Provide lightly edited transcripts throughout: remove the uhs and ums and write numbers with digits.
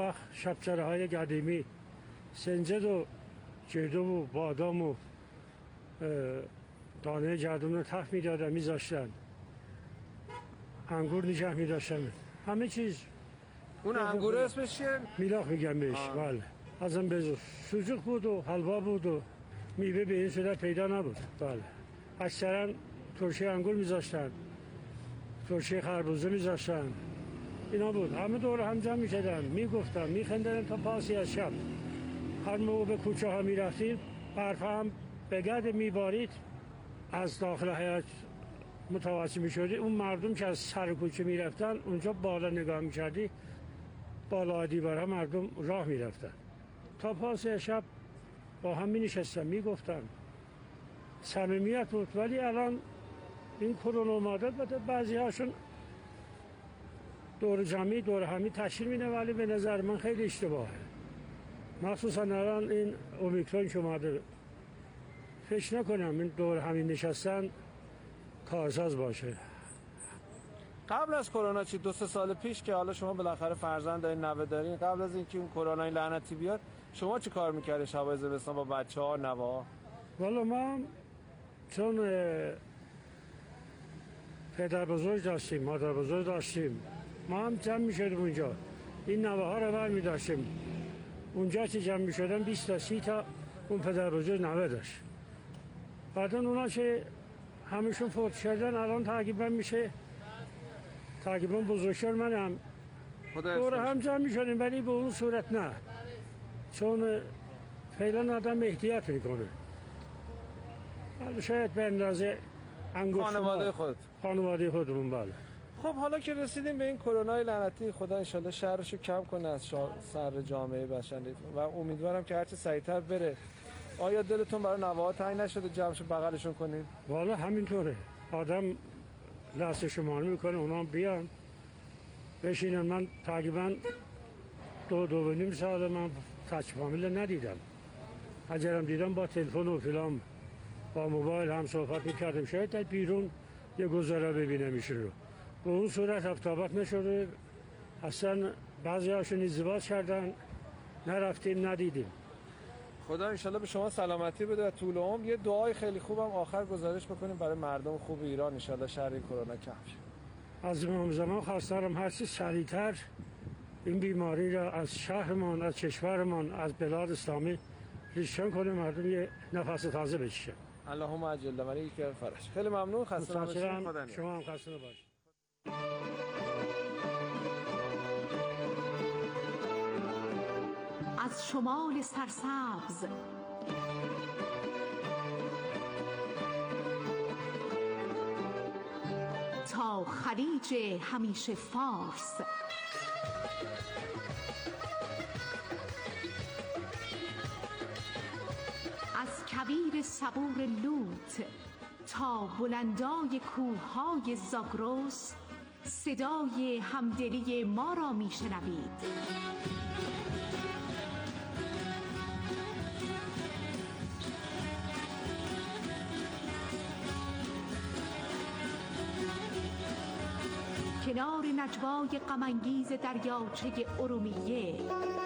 وقت شبچره های قدیمی سنجد و جدو و بادام و دانه جردون رو تخت میدادن میذاشتن، انگور نگه میداشتن، همه چیز. اون انگور اسمش چیه؟ میلاخ میگم بهش. بله ازم بزرگ سوزوک بود و حلوا بود و میوه به این صورت پیدا نبود. بله اکثرا ترشی انگور میذاشتن، ترشی خربوزه میذاشتن، اینا بود. همه دور هم جمع میشدن، میگفتن، میخندن تا پاسی از شب. هر موقع به کوچه ها میرفتیم برف هم به گرد میبارید، از داخل حیاط متوجه میشدی اون مردم که از سر کوچه میرفتن اونجا بالا نگاه میکردی، بالا دیوارها مردم راه میرفتن. تا پاسی شب با هم مینشستن میگفتن، صمیمیت بود. ولی الان این کرونا اومده، بعضی هاشون دور جمعی دور همی تشکیل میده، ولی به نظر من خیلی اشتباهه. مخصوصا الان این اومیکرون که اومده، فکر نکنم این دور همی نشستن کارساز باشه. قبل از کرونا چی 2-3 سال پیش که حالا شما بالاخره فرزند دارین، نوه دارین، قبل از اینکه اون کرونا این لعنتی بیاد شما چی کار میکردین شبای زمستان با بچه‌ها نوه‌ها؟ والا ما چون پدر بزرگ داشتیم، مادر بزرگ داشتیم، ما هم جمع میشدیم اونجا، این نوه ها رو برمی داشتیم. اونجا که جمع میشدن 20 تا 30 تا اون پدر بزرگ نوه داشت. بعدا اونا که همشون فوت شدن الان تقریبا میشه تقریبا بزرگشار منم دور هم جمع میشدیم، ولی به اون صورت نه، چون فعلا آدم احتیاط میکنه. شاید به اندازه خانواده خودمون. بله. خب حالا که رسیدیم به این کرونا لعنتی، خدا ان شاءالله شرشو کم کنه از سر جامعه بشری و امیدوارم که هرچه سریعتر بره. آیا دلتون برای نوه‌ها تنگ نشده جمعشو بغلشون کنین؟ والا همینطوره، آدم لحظه شمار میکنه اونا بیان بشینن. من تقریبا 2.5 سال من تچ فامیل ندیدم، اگرم دیدم با تلفن و فلان با موبایل هم صحبت میکردیم، شاید در بیرون یه گذاره ببینم ایشون رو. به اون صورت افتابت نشده اصلا. بعضی هاشون ازدواج کردن، نرفتیم ندیدیم. خدا انشالله به شما سلامتی بده و طول عمر. یه دعای خیلی خوبم آخر گزارش بکنیم برای مردم خوب ایران، انشالله شر کرونا کم شه. از امام زمان خواستارم هر چه سریعتر این بیماری را از شهرمان، از کشورمان، از بلاد اسلامی ریشن کنه، مردم یه نفس تازه بکشن. اللهم عجل ولی که فرج. خیلی ممنون، خسته نباشید. شما هم خسته نباشید. از شمال سرسبز تا خلیج همیشه فارس، از کویر صبور لوط تا بلندای کوههای زاگرس، صدای همدلی ما را میشنوید. کنار نجوای غم‌انگیز دریاچه ارومیه،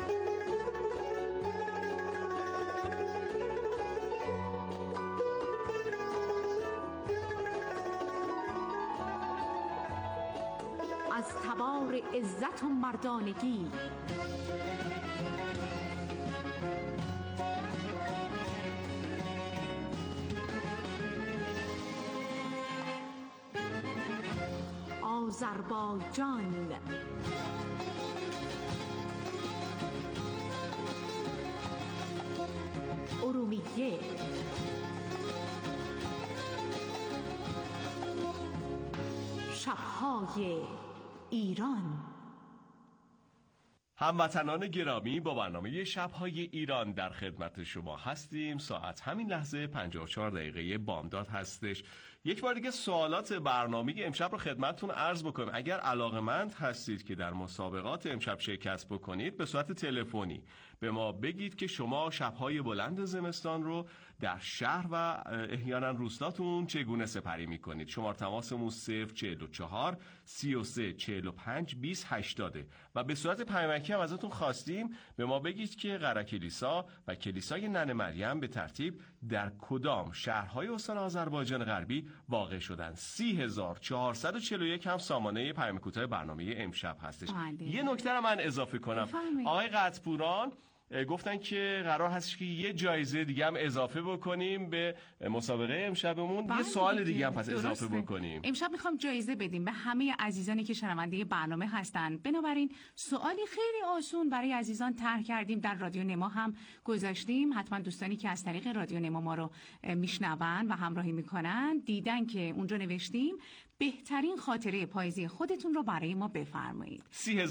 از تبار عزت و مردانگی، آذربایجان، ارومیه، شب‌های ایران. هموطنان گرامی، با برنامه شب‌های ایران در خدمت شما هستیم. ساعت همین لحظه 54 دقیقه بامداد هستش. یک بار دیگه سوالات برنامه امشب رو خدمتتون عرض بکنم. اگر علاقه‌مند هستید که در مسابقات امشب شرکت بکنید، به صورت تلفنی به ما بگید که شما شب‌های بلند زمستان رو در شهر و احیانا روستاتون چگونه سپری می‌کنید. شماره تماسمون 044 33 45 20 80 و به صورت پیامکی هم ازتون خواستیم به ما بگید که قره کلیسا و کلیسای ننه مریم به ترتیب در کدام شهرهای استان آذربایجان غربی واقع شدن. 30441 هم سامانه پیام کوتاه برنامه امشب هستش. یه نکته رو من اضافه کنم. آقای قطبوران گفتن که قرار هستش که یه جایزه دیگه هم اضافه بکنیم به مسابقه امشبمون. یه سوال دیگه هم پس اضافه بکنیم. امشب میخوام جایزه بدیم به همه عزیزانی که شنونده برنامه هستن. بنابراین سوالی خیلی آسون برای عزیزان طرح کردیم، در رادیو نما هم گذاشتیم. حتما دوستانی که از طریق رادیو نما ما رو میشنون و همراهی میکنن دیدن که اونجا نوشتیم بهترین خاطره پاییزی خودتون رو برای ما بفرمایید.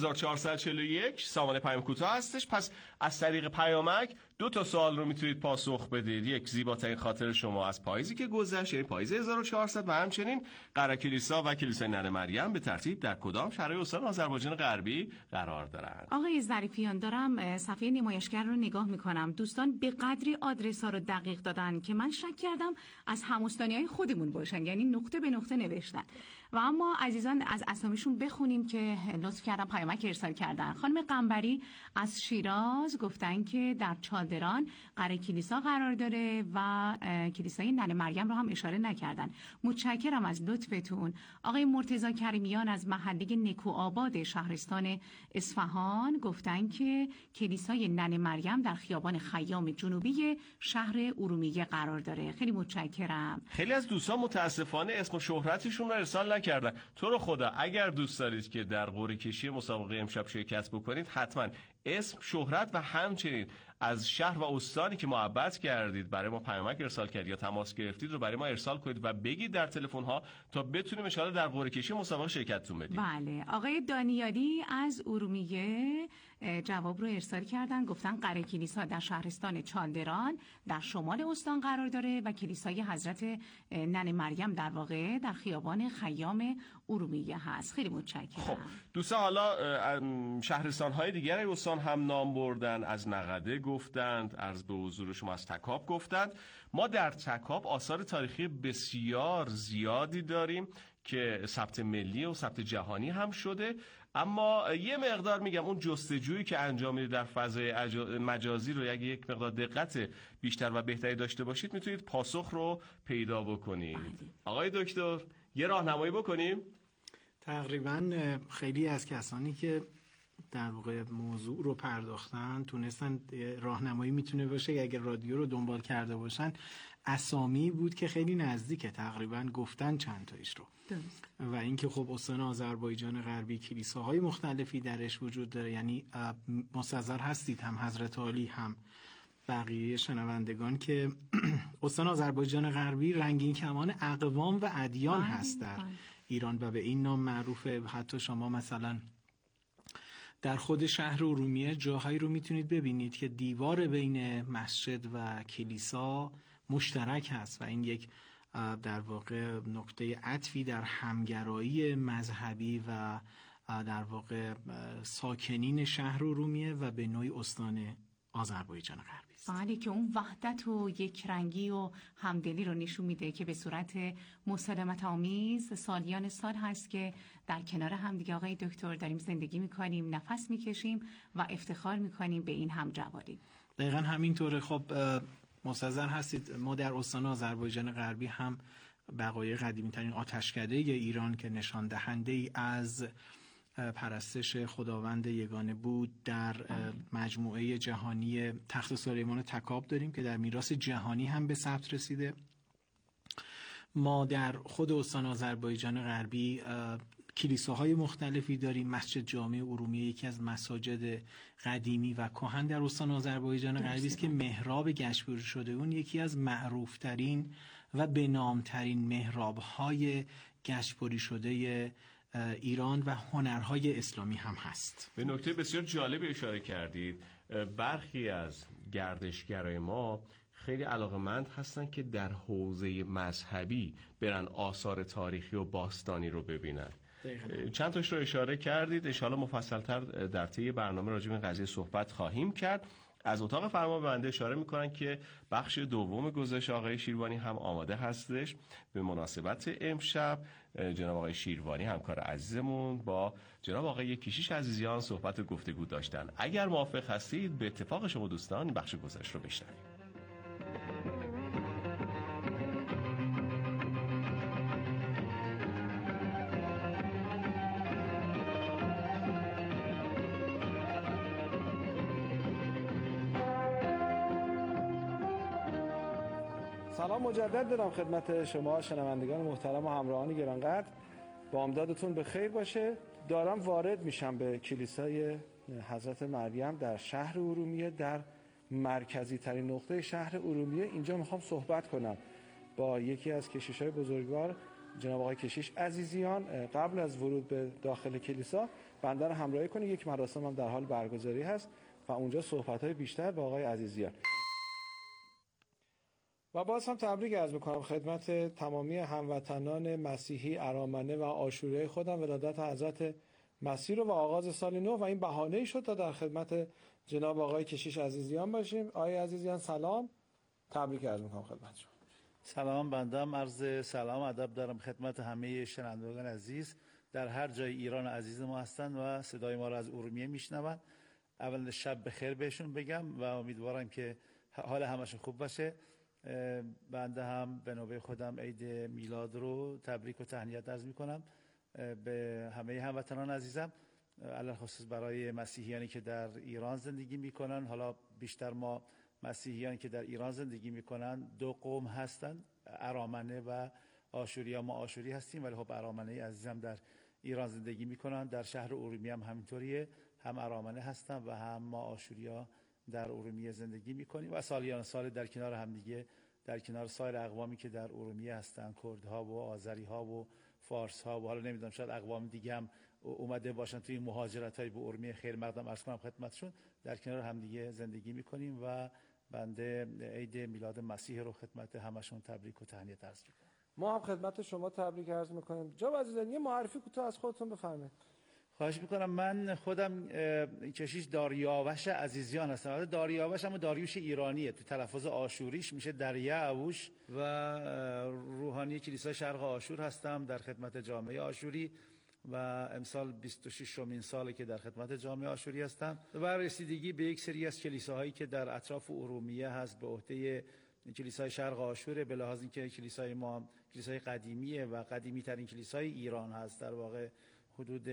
30441 سامانه پیام کوتاه هستش. پس از طریق پیامک 2 سوال رو میتونید پاسخ بدید. یک، زیباترین خاطر شما از پاییزی که گذشت، یعنی پاییز 1400، و همچنین قره کلیسا و کلیسای ننه مریم به ترتیب در کدام شهرهای استان آذربایجان غربی قرار دارند. آقای ظریفیان، دارم صفحه نمایشگر رو نگاه میکنم. دوستان به قدری آدرس ها رو دقیق دادن که من شک کردم از هموستانیای خودمون باشن، یعنی نقطه به نقطه نوشتن. و اما عزیزان از اسامیشون بخونیم که لطف کردن پیامک ارسال کردن. خانم قنبری از شیراز گفتن که در چادران قره کلیسا قرار داره و کلیسای ننه مریم رو هم اشاره نکردن. متشکرم از لطفتون. آقای مرتضی کریمیان از محله نکوآباد شهرستان اصفهان گفتن که کلیسای ننه مریم در خیابان خیام جنوبی شهر ارومیه قرار داره. خیلی متشکرم. خیلی از دوستان متاسفانه اسم و شهرتشون رو ارسال نکردن. تو رو خدا اگر دوست دارید که در قرعه کشی مسابقه امشب شرکت بکنید، حتما اسم، شهرت و همچنین از شهر و استانی که محبت کردید برای ما پیامک ارسال کردید یا تماس گرفتید رو برای ما ارسال کنید و بگید در تلفن ها تا بتونیم ان شاءالله در قرعه کشی مسابقه شرکتتون بدیم. بله. آقای دانیالی از ارومیه جواب رو ارسال کردن، گفتن قره کلیسا در شهرستان چالدران در شمال استان قرار داره و کلیسای حضرت ننه مریم در واقع در خیابان خیام ارومیه هست. خیلی متشکرم. خب دوستان، حالا شهرستان‌های دیگر استان هم نام بردن. از نقده گفتند، عرض به حضور شما از تکاب گفتند. ما در تکاب آثار تاریخی بسیار زیادی داریم که ثبت ملی و ثبت جهانی هم شده، اما یه مقدار میگم اون جستجویی که انجام میدید در فضای مجازی رو اگه یک مقدار دقت بیشتر و بهتری داشته باشید میتونید پاسخ رو پیدا بکنید. آقای دکتر یه راهنمایی بکنیم؟ تقریبا خیلی از کسانی که در واقع موضوع رو پرداختن تونستن راهنمایی میتونه باشه اگر رادیو رو دنبال کرده باشن. اسامی بود که خیلی نزدیکه، تقریبا گفتن چند تایش رو. و اینکه خب استان آذربایجان غربی کلیساهای مختلفی درش وجود داره، یعنی مستحضر هستید هم حضرت عالی هم بقیه شنوندگان که استان آذربایجان غربی رنگین کمان اقوام و ادیان هست در ایران و به این نام معروفه. حتی شما مثلا در خود شهر ارومیه جاهایی رو میتونید ببینید که دیوار بین مسجد و کلیسا مشترک هست و این یک در واقع نقطه عطفی در همگرایی مذهبی و در واقع ساکنین شهر ارومیه و به نوعی استان آذربایجان غربی است. بله، که اون وحدت و یکرنگی و همدلی رو نشون میده که به صورت مسالمت آمیز سالیان سال هست که در کنار هم دیگه آقای دکتر داریم زندگی میکنیم، نفس میکشیم و افتخار میکنیم به این همجواری. دقیقا همینطوره. خب مستحضر هستید ما در استان آذربایجان غربی هم بقایای قدیمی ترین آتشکده ایران که نشان دهنده ای از پرستش خداوند یگانه بود در مجموعه جهانی تخت سلیمان تکاب داریم که در میراث جهانی هم به ثبت رسیده. ما در خود استان آذربایجان غربی کلیساهای مختلفی داریم. مسجد جامع ارومیه یکی از مساجد قدیمی و کهن در استان آذربایجان غربی است که محراب گشتبری شده اون یکی از معروفترین و بنامترین محراب‌های گشتبری شده ایران و هنرهای اسلامی هم هست. به نکته بسیار جالب اشاره کردید. برخی از گردشگرای ما خیلی علاقه‌مند هستن که در حوزه مذهبی برن آثار تاریخی و باستانی رو ببینن. چند تاش رو اشاره کردید، انشاءالله مفصل‌تر در طی برنامه راجع به این قضیه صحبت خواهیم کرد. از اتاق فرمان به بنده اشاره میکنن که بخش دوم گزارش آقای شیروانی هم آماده هستش. به مناسبت امشب جناب آقای شیروانی همکار عزیزمون با جناب آقای کشیش عزیزیان صحبت و گفتگو داشتن. اگر موافق هستید به اتفاق شما دوستان بخش گزارش رو بشنویم. سلام مجدد دارم خدمت شما شنوندگان محترم و همراهان گرانقدر. بامدادتون به خیر باشه. دارم وارد میشم به کلیسای حضرت مریم در شهر ارومیه، در مرکزی ترین نقطه شهر ارومیه. اینجا میخوام صحبت کنم با یکی از کشیشای بزرگوار، جناب آقای کشیش عزیزیان. قبل از ورود به داخل کلیسا بنده رو همراهی کنید. یک مراسم هم در حال برگزاری هست و اونجا صحبت‌های بیشتر با آقای عزیزیان. و باز هم تبریک عرض می‌کنم خدمت تمامی هموطنان مسیحی ارامنه و عاشوری خودم، ولادت حضرت مسیح رو و آغاز سال نو، و این بهانه‌ای شد تا در خدمت جناب آقای کشیش عزیزیان باشیم. آقای عزیزیان سلام، تبریک عرض می‌کنم خدمتشون. سلام، بندم عرض سلام ادب دارم خدمت همه شنوندگان عزیز در هر جای ایران عزیز ما هستند و صدای ما را از ارومیه میشنوند. اول شب بخیر بهشون بگم و امیدوارم که حال همشون خوب باشه. بنده هم به نوبه خودم عید میلاد رو تبریک و تهنیت عرض میکنم به همه هموطنان عزیزم، علل خصوص برای مسیحیانی که در ایران زندگی میکنن. حالا بیشتر ما مسیحیانی که در ایران زندگی میکنن دو قوم هستن، ارامنه و آشوری. ما آشوری هستیم ولی خب ارامنه عزیزم در ایران زندگی میکنن. در شهر ارومیه هم همینطوریه، هم ارامنه هستن و هم ما آشوریا در ارومیه زندگی میکنیم و سالیان سال در کنار همدیگه، در کنار سایر اقوامی که در ارومیه هستن، کردها و آذریها و فارسها و حالا نمیدونم شاید اقوام دیگه هم اومده باشن توی مهاجرت‌های به ارومیه، خیر مقدم عرض کنم خدمتشون، در کنار همدیگه زندگی میکنیم و بنده عید میلاد مسیح رو خدمت همشون تبریک و تهنیت عرض میکنم. ما هم خدمت شما تبریک عرض میکنیم. جناب عزیزان یه معرفی کوتاه از خودتون بفرمایید. خواهش میکنم. من خودم کشیش داریاوش عزیزیان هستم. داریاوش هم داریوش ایرانیه، تو تلفظ آشوریش میشه دریاوش و روحانی کلیسای شرق آشور هستم در خدمت جامعه آشوری و امسال 26مین ساله که در خدمت جامعه آشوری هستم و رسیدگی به یک سری از کلیساهایی که در اطراف ارومیه هست به عهده کلیسای شرق آشوره، به لحاظ اینکه کلیسای ما کلیسای قدیمیه و قدیمی ترین کلیسای ایران هست. در واقع حدود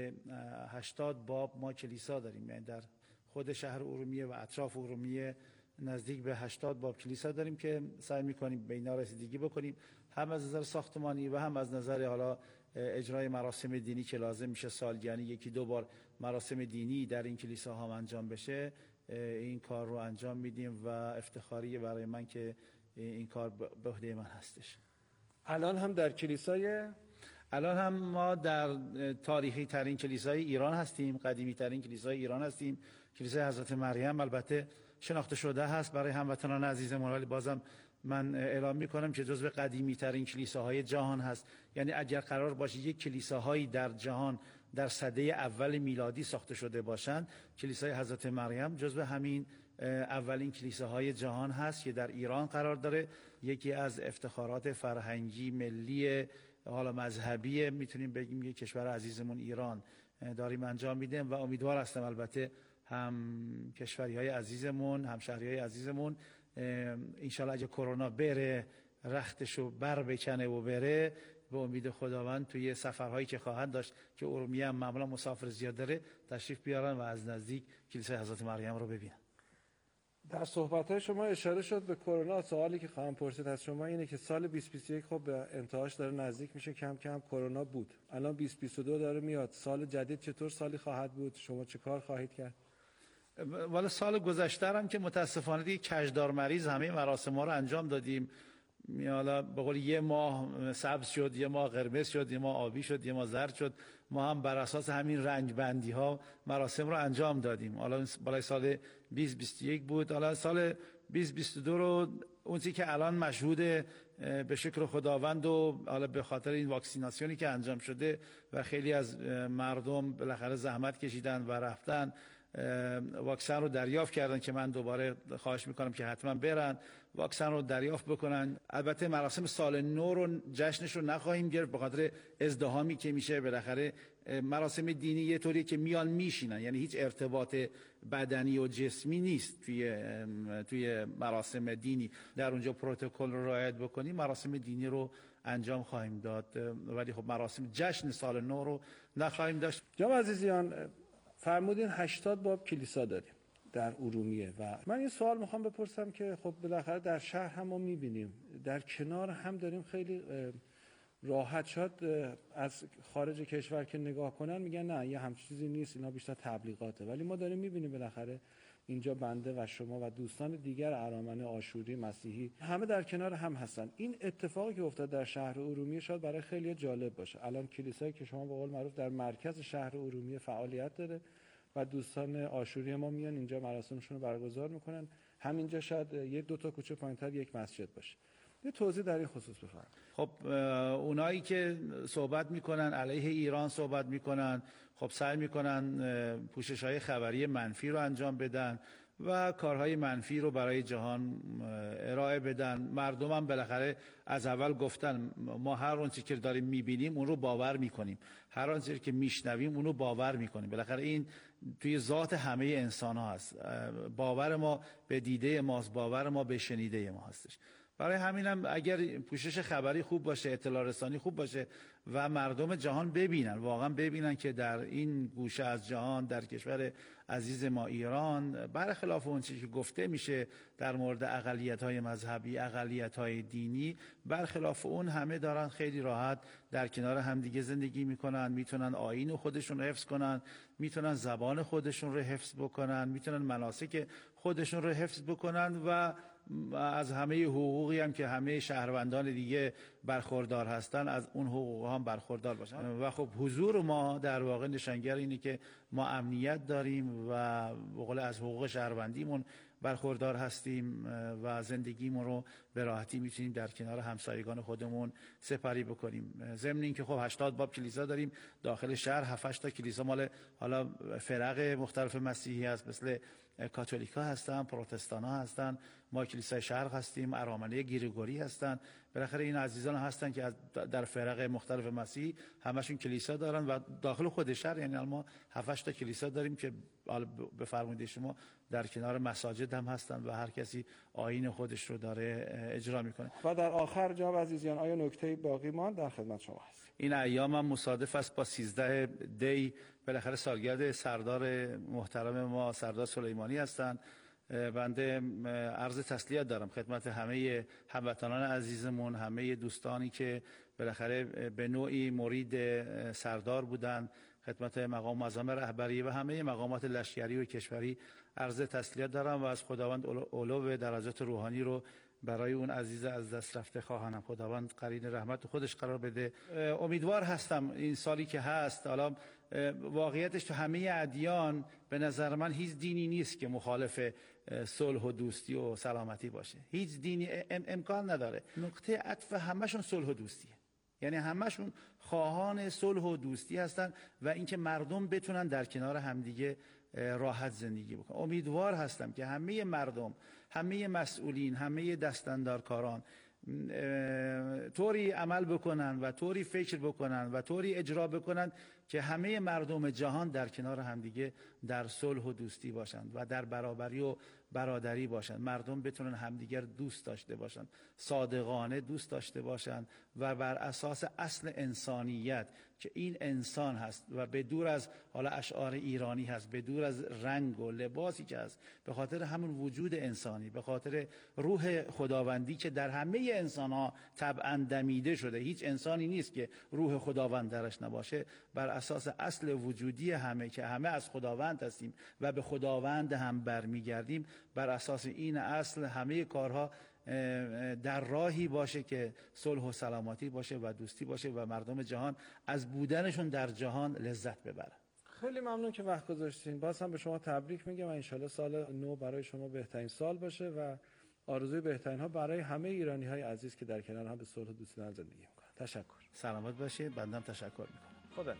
80 باب ما کلیسا داریم، یعنی در خود شهر ارومیه و اطراف ارومیه نزدیک به 80 باب کلیسا داریم که سعی می‌کنیم به اینا رسیدگی بکنیم، هم از نظر ساختمانی و هم از نظر حالا اجرای مراسم دینی که لازم میشه سال، یعنی یکی دو بار مراسم دینی در این کلیساها انجام بشه. این کار رو انجام میدیم و افتخاریه برای من که این کار به عهده من هستش. الان هم در کلیسای الان هم ما در تاریخی ترین کلیسای ایران هستیم، قدیمی ترین کلیسای ایران هستیم. کلیسای حضرت مریم البته شناخته شده هست برای هموطنان عزیزمون، ولی بازم من اعلام میکنم که جزو قدیمی ترین کلیساهای جهان هست. یعنی اگر قرار باشه یک کلیساهایی در جهان در سده اول میلادی ساخته شده باشند، کلیسای حضرت مریم جزو همین اولین کلیساهای جهان هست که در ایران قرار داره. یکی از افتخارات فرهنگی ملی حالا مذهبی میتونیم بگیم که کشور عزیزمون ایران داریم انجام میدیم و امیدوار هستم البته هم کشوری های عزیزمون، هم شهری های عزیزمون انشالله اگه کرونا بره رختشو بر بکنه و بره، به امید خداوند توی سفرهایی که خواهند داشت که ارومیه هم معمولا مسافر زیاد داره تشریف بیارن و از نزدیک کلیسای حضرت مریم رو ببینن. در صحبت‌های شما اشاره شد به کرونا. سوالی که خواهم پرسید از شما اینه که سال 2021 خب به انتهاش داره نزدیک میشه، کم کم کرونا بود، الان 2022 داره میاد، سال جدید چطور سالی خواهد بود؟ شما چه کار خواهید کرد؟ والا سال گذشته هم که متاسفانه دیگه کشدار مریض همه مراسم‌ها رو انجام دادیم، حالا به قول یه ماه سبز شد، یه ماه قرمز شد، یه ماه آبی شد، یه ماه زرد شد. ما هم بر اساس همین رنگ بندی ها مراسم رو انجام دادیم. حالا بالای سال 2021 بود، حالا سال 2022 رو اون چیزی که الان مشهود به شکر خداوند و حالا به خاطر این واکسیناسیونی که انجام شده و خیلی از مردم بالاخره زحمت کشیدن و رفتن واکسن رو دریافت کردن که من دوباره خواهش میکنم که حتما برن واکسن رو دریافت بکنن. البته مراسم سال نو رو جشنش رو نخواهیم گرفت به خاطر ازدحامی که میشه. بالاخره مراسم دینی یه طوری که میان میشینن، یعنی هیچ ارتباط بدنی و جسمی نیست توی مراسم دینی. در اونجا پروتکل رو رعایت بکنیم مراسم دینی رو انجام خواهیم داد، ولی خب مراسم جشن سال نو رو نخواهیم داشت. جناب عزیزیان فرمودین 80 باب کلیسا داریم در ارومیه و من این سوال میخوام بپرسم که خب بالاخره در شهر هم ما میبینیم، در کنار هم داریم، خیلی راحت شد از خارج کشور که نگاه کنن میگن نه یه همچین چیزی نیست، اینا بیشتر تبلیغاته، ولی ما داریم میبینیم بالاخره اینجا بنده و شما و دوستان دیگر ارامن آشوری مسیحی همه در کنار هم هستن. این اتفاقی که افتاد در شهر ارومیه شاید برای خیلی جالب باشه. الان کلیسایی که شما به قول معروف در مرکز شهر ارومیه فعالیت داره و دوستان آشوری ما میان اینجا مراسمشون رو برگزار میکنن. همینجا شاید یک دو تا کوچه پایین‌تر یک مسجد باشه. یه توضیح در این خصوص بفرمایید. خب اونایی که صحبت میکنن علیه ایران صحبت میکنن، خب سعی میکنن پوشش‌های خبری منفی رو انجام بدن و کارهای منفی رو برای جهان ارائه بدن. مردم هم بالاخره از اول گفتن ما هر اون چیزی که داریم میبینیم اون رو باور میکنیم، هر اون چیزی که میشنویم اون رو باور میکنیم. بالاخره این توی ذات همه انسان ها هست. باور ما به دیده ماست، باور ما به شنیده ما هستش. برای همینم اگر پوشش خبری خوب باشه، اطلاع رسانی خوب باشه و مردم جهان ببینن، واقعا ببینن که در این گوشه از جهان، در کشور عزیز ما ایران، برخلاف اون چیزی که گفته میشه در مورد اقلیت‌های مذهبی، اقلیت‌های دینی، برخلاف اون همه دارن خیلی راحت در کنار همدیگه زندگی میکنن، میتونن آیین خودشون رو حفظ کنن، میتونن زبان خودشون رو حفظ بکنن، میتونن مناسک خودشون رو حفظ بکنن و از همه حقوقی هم که همه شهروندان دیگه برخوردار هستن از اون حقوق هم برخوردار باشن. و خب حضور ما در واقع نشانگر اینه که ما امنیت داریم و به قول از حقوق شهروندیمون برخوردار هستیم و زندگیمون رو به راحتی میتونیم در کنار همسایگان خودمون سپری بکنیم. ضمن این که خب 80 باب کلیسا داریم داخل شهر، 7-8 تا کلیسا مال حالا فرق مختلف مسیحی هست، مثل کاتولیکا هستن، پروتستان ها هستن، ما کلیسای شرق هستیم، ارامنه گریگوری هستن. بالاخره این عزیزان هستن که در فرق مختلف مسیحی همشون کلیسا دارن و داخل خود شهر یعنی ما 7-8 تا کلیسا داریم که به فرموده شما در کنار مساجد هم هستن و هر کسی آیین خودش رو داره اجرا میکنه. و در آخر جناب عزیزیان آیا نکته باقی ماند؟ در خدمت شما هست. این ایام هم مصادف است با 13 دی، بالاخره سالگرد سردار محترم ما سردار سلیمانی هستند. بنده عرض تسلیت دارم خدمت همه هموطنان عزیزمون، همه دوستانی که بالاخره به نوعی مرید سردار بودند، خدمت مقام معظم رهبری و همه مقامات لشکری و کشوری عرض تسلیت دارم و از خداوند علو درجات روحانی رو برای اون عزیز از دست رفته خواهانم خداوند قرین رحمت خودش قرار بده. امیدوار هستم این سالی که هست، حالا واقعیتش تو همه ادیان به نظر من هیچ دینی نیست که مخالف صلح و دوستی و سلامتی باشه. هیچ دینی امکان نداره. نقطه عطف همشون صلح و دوستیه، یعنی همشون خواهان صلح و دوستی هستن و اینکه مردم بتونن در کنار همدیگه راحت زندگی بکنن. امیدوار هستم که همه مردم، همه مسئولین، همه دستاندارکاران طوری عمل بکنن و طوری فکر بکنن و طوری اجرا بکنن که همه مردم جهان در کنار همدیگه در صلح و دوستی باشند و در برابری و برادری باشند. مردم بتونن همدیگر دوست داشته باشند، صادقانه دوست داشته باشند و بر اساس اصل انسانیت که این انسان هست و به دور از حالا اشعار ایرانی هست، به دور از رنگ و لباسی که هست، به خاطر همون وجود انسانی، به خاطر روح خداوندی که در همه انسان ها طبعا دمیده شده. هیچ انسانی نیست که روح خداوند درش نباشه. بر اساس اصل وجودی همه که همه از خداوند هستیم و به خداوند هم برمیگردیم، بر اساس این اصل همه کارها در راهی باشه که صلح و سلامتی باشه و دوستی باشه و مردم جهان از بودنشون در جهان لذت ببرن. خیلی ممنون که وقت گذاشتین. باز هم به شما تبریک میگم و انشالله سال نو برای شما بهترین سال باشه و آرزوی بهترین ها برای همه ایرانی های عزیز که در کنار هم به صلح و دوستی دارن زندگی میکنن. تشکر. سلامت باشید. بنده هم تشکر میکنم. خدا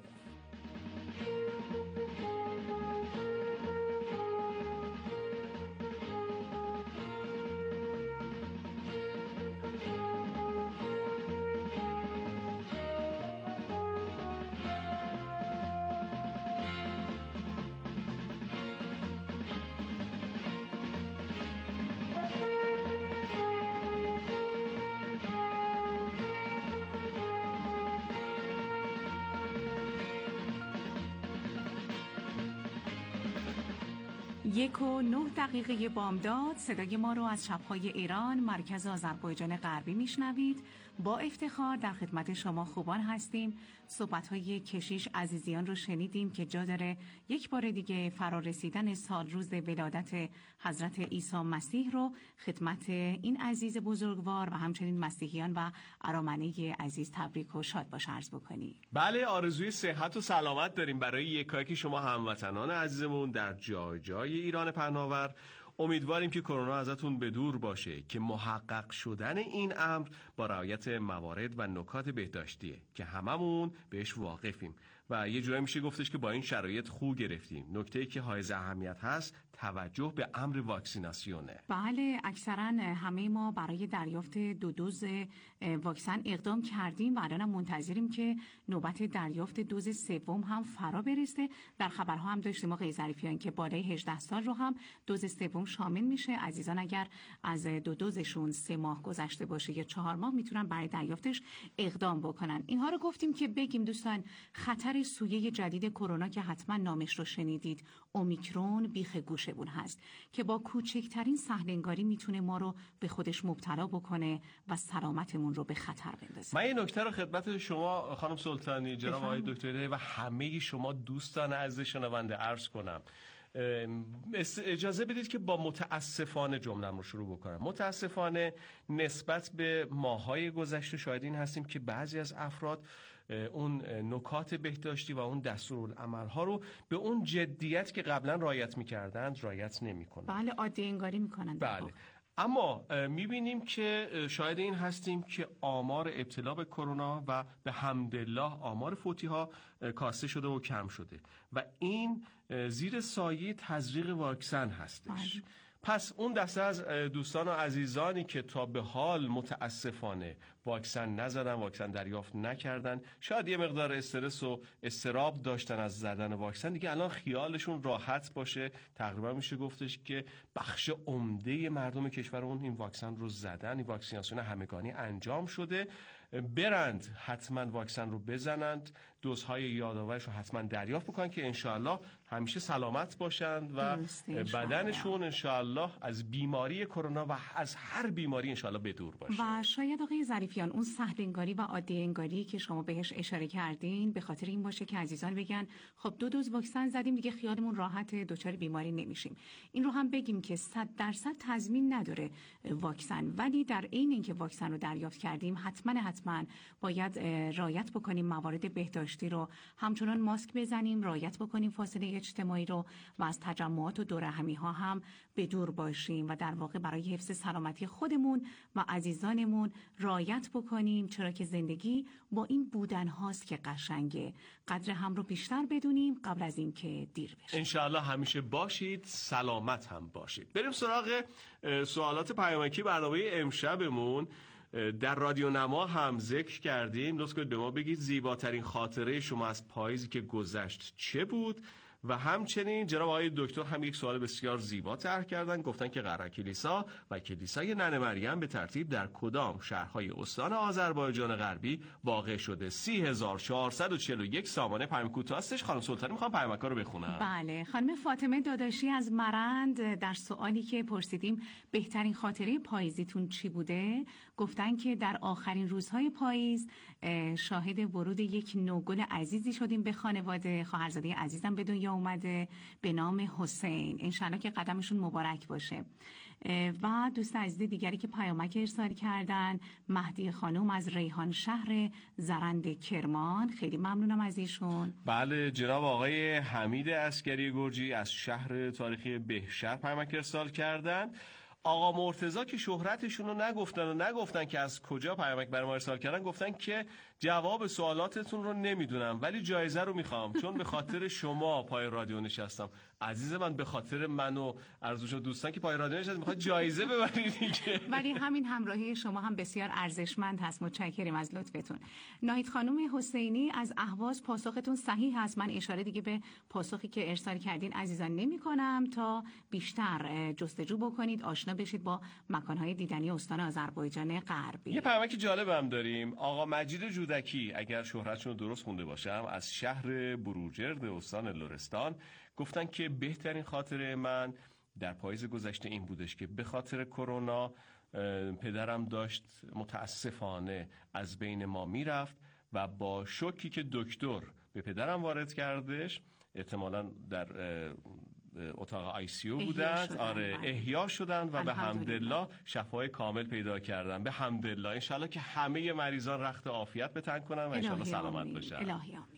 یک و 9 دقیقه بامداد صدای ما رو از شب‌های ایران مرکز آذربایجان غربی میشنوید. با افتخار در خدمت شما خوبان هستیم. صحبت‌های کشیش عزیزیان رو شنیدیم که جا داره یک بار دیگه فرارسیدن سال روز ولادت حضرت عیسی مسیح رو خدمت این عزیز بزرگوار و همچنین مسیحیان و ارامنه عزیز تبریک و شاد باش عرض بکنیم. بله، آرزوی صحت و سلامت داریم برای یکایک شما هموطنان عزیزمون در جای جای ایران پهناور. امیدواریم که کرونا ازتون به دور باشه، که محقق شدن این امر با رعایت موارد و نکات بهداشتیه که هممون بهش واقفیم و یه جورایی میشه گفتش که با این شرایط خو گرفتیم. نکته‌ای که حائز اهمیت هست توجه به امر واکسیناسیونه. بله، اکثرا همه ما برای دریافت 2 دوز واکسن اقدام کردیم و الان منتظریم که نوبت دریافت دوز سوم هم فرا برسه. در خبرها هم داشتیم آقای ظریفیان که بالای 18 سال رو هم دوز سوم شامل میشه. عزیزان اگر از 2 دوزشون 3 ماه گذشته باشه یا 4 ماه میتونن برای دریافتش اقدام بکنن. اینها رو گفتیم که بگیم دوستان خطر سویه جدید کرونا که حتما نامش رو شنیدید، اومیکرون بیخ گوشمون هست که با کوچکترین سهلنگاری میتونه ما رو به خودش مبتلا بکنه و سلامتمون رو به خطر بندازه. من این نکته رو خدمت شما خانم سلطانی، جناب آقای دکتر و همه شما دوستان عزیز شنونده عرض کنم. اجازه بدید که با متاسفانه جمله‌ام رو شروع بکنم. متاسفانه نسبت به ماهای گذشته شاهد این هستیم که بعضی از افراد اون نکات بهداشتی و اون دستورالعمل‌ها رو به اون جدیت که قبلا رعایت می‌کردند رعایت نمی‌کنند. بله، عادی انگاری می‌کنن. بله. اما می‌بینیم که شاهد این هستیم که آمار ابتلا به کرونا و به حمدالله آمار فوتی‌ها کاسته شده و کم شده و این زیر سایه تزریق واکسن هستش. بله. پس اون دسته از دوستان و عزیزانی که تا به حال متاسفانه واکسن نزدن، واکسن دریافت نکردن، شاید یه مقدار استرس و استراب داشتن از زدن واکسن، دیگه الان خیالشون راحت باشه. تقریبا میشه گفتش که بخش عمده مردم کشورمون این واکسن رو زدن، این واکسیناسیون همگانی انجام شده. برند حتما واکسن رو بزنند، دوزهای یادآورش رو حتما دریافت بکنن که انشاءالله همیشه سلامت باشند و بدنشون انشاءالله از بیماری کرونا و از هر بیماری انشاءالله به دور باشه. و شاید آقای ظریفیان اون سهل‌انگاری و عادی انگاری که شما بهش اشاره کردین به خاطر این باشه که عزیزان بگن خب 2 دوز واکسن زدیم دیگه خیالمون راحت، دچار بیماری نمیشیم. این رو هم بگیم که 100% تضمین نداره واکسن، ولی در عین اینکه واکسن رو دریافت کردیم حتما باید رعایت بکنیم موارد بهداشتی رو، همچنان ماسک بزنیم، رعایت بکنیم فاصله اجتماعی رو و از تجمعات و دورهمی ها هم به دور باشیم و در واقع برای حفظ سلامتی خودمون و عزیزانمون رعایت بکنیم، چرا که زندگی با این بودن هاست که قشنگه. قدر هم رو بیشتر بدونیم قبل از اینکه دیر بشه. انشاءالله همیشه باشید، سلامت هم باشید. بریم سراغ سوالات پیامکی برنامه امشبمون. در رادیو نما هم ذکر کردیم، لطف کنید به ما بگید زیباترین خاطره شما از پاییزی که گذشت چه بود؟ و همچنین جناب آقای دکتر هم یک سوال بسیار زیبا طرح کردن، گفتن که قره کلیسا و کلیسای ننه مریم به ترتیب در کدام شهرهای استان آذربایجان غربی واقع شده؟ 30441 سامانه پیام کوتاه هستش. خانم سلطانی میخوام پیامک‌ها رو بخونم. بله، خانم فاطمه داداشی از مرند در سوالی که پرسیدیم بهترین خاطره پاییزیتون چی بوده، گفتن که در آخرین روزهای پاییز شاهد ورود یک نوگل عزیزی شدیم به خانواده. خواهرزاده عزیزم به دنیا اومده به نام حسین، انشالله که قدمشون مبارک باشه. و دوست عزیز دیگری که پیامک ارسال کردن مهدی خانم از ریحان شهر زرند کرمان، خیلی ممنونم از ایشون. بله، جناب آقای حمید عسکری گرجی از شهر تاریخی بهشهر پیامک ارسال کردن. آقا مرتضی که شهرتشون رو نگفتن که از کجا پیامک برای ما ارسال کردن، گفتن که جواب سوالاتتون رو نمیدونم ولی جایزه رو میخوام، چون به خاطر شما پای رادیو نشستم. عزیز من، به خاطر من و ارزش و دوستان که پای رادیو نشستم میخواد جایزه ببرید دیگه. ولی همین همراهی شما هم بسیار ارزشمند هست. متشکریم از لطفتون. ناهید خانم حسینی از اهواز، پاسختون صحیح هست. من اشاره دیگه به پاسخی که ارسال کردین عزیزان نمی کنم تا بیشتر جستجو بکنید، آشنا بشید با مکانهای دیدنی استان آذربایجان غربی. یه پیامک جالب هم داریم. آقا مجید جودکی، اگر شهرتشون رو درست خونده باشم، از شهر بروجرد استان لرستان، گفتن که بهترین خاطره من در پاییز گذشته این بودش که به خاطر کرونا پدرم داشت متاسفانه از بین ما میرفت و با شوکی که دکتر به پدرم وارد کردش، احتمالاً در اتاق آی سی او بودن، احیا شدن و به حمدالله شفای کامل پیدا کردن. به حمدالله انشالله که همه مریضان رخت عافیت به تن کنن و انشالله سلامت باشن. الهی آمین.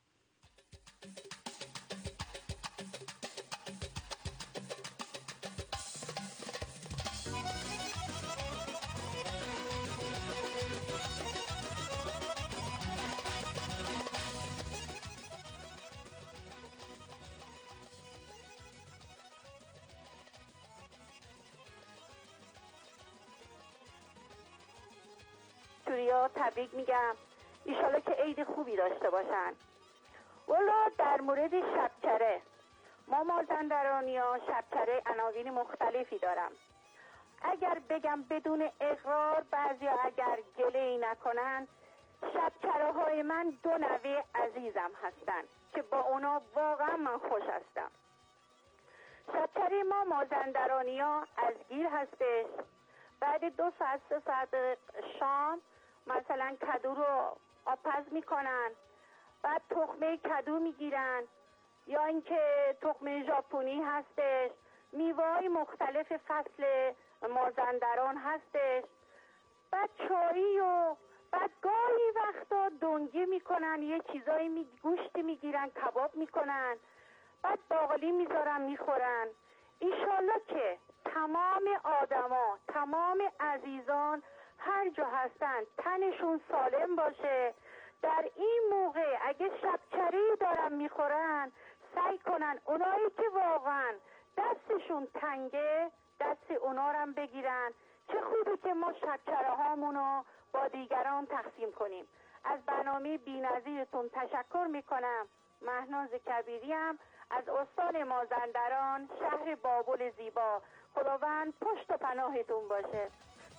سوریا تبریک میگم، ایشالا که عید خوبی داشته باشن. والا در مورد شبچره، ما مازندرانی‌ها شبچره عناوین مختلفی دارم. اگر بگم بدون اقرار، بعضیا اگر گله‌ای نکنن، شبچره های من 2 نوه عزیزم هستن که با اونا واقعا من خوش هستم. شبچره ما مازندرانی‌ها از گیر هستش. بعد 2 ساعت 3 ساعت شام مثلا کدو رو آبپز میکنن، بعد تخمه کدو میگیرن، یا اینکه تخمه ژاپنی هستش، میوه‌های مختلف فصل مازندران هستش، بعد چایی و بعد گاهی وقتا دنگه میکنن، یه چیزایی گوشتی میگیرن کباب میکنن، بعد باقالی میذارن میخورن. ایشالله که تمام آدما، تمام عزیزان هر جا هستن تنشون سالم باشه. در این موقع اگه شبچره‌ای دارن میخورن، سعی کنن اونایی که واقعا دستشون تنگه دست اونا رو بگیرن. چه خوبه که ما شبچره هامونو با دیگران تقسیم کنیم. از برنامه بی‌نظیرتون تشکر میکنم. مهناز کبیریم از استان مازندران، شهر بابل زیبا. خداوند پشت و پناهتون باشه.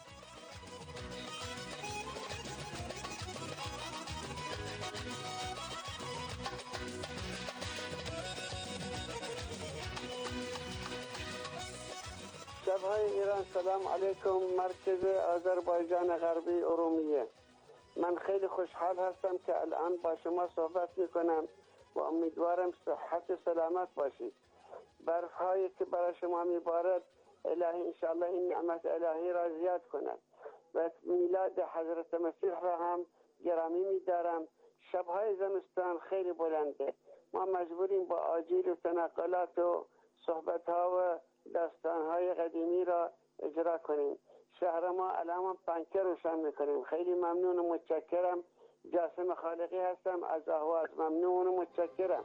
شبهای ایران، سلام علیکم. مرکز آذربایجان غربی ارومیه. من خیلی خوشحال هستم که الان با شما صحبت میکنم و امیدوارم صحت و سلامت باشید. برف هایی که برای شما میبارد الهی انشاءالله این نعمت الهی را زیاد کند و میلاد حضرت مسیح را هم گرامی میدارم. شبهای زمستان خیلی بلنده، ما مجبوریم با آجیل و تنقلات و صحبت ها و داستان های قدیمی را اجرا کنیم. شهر ما الان پنکه روشن میکنیم. خیلی ممنون و متشکرم. جاسم خالقی هستم از اهواز. ممنون و متشکرم.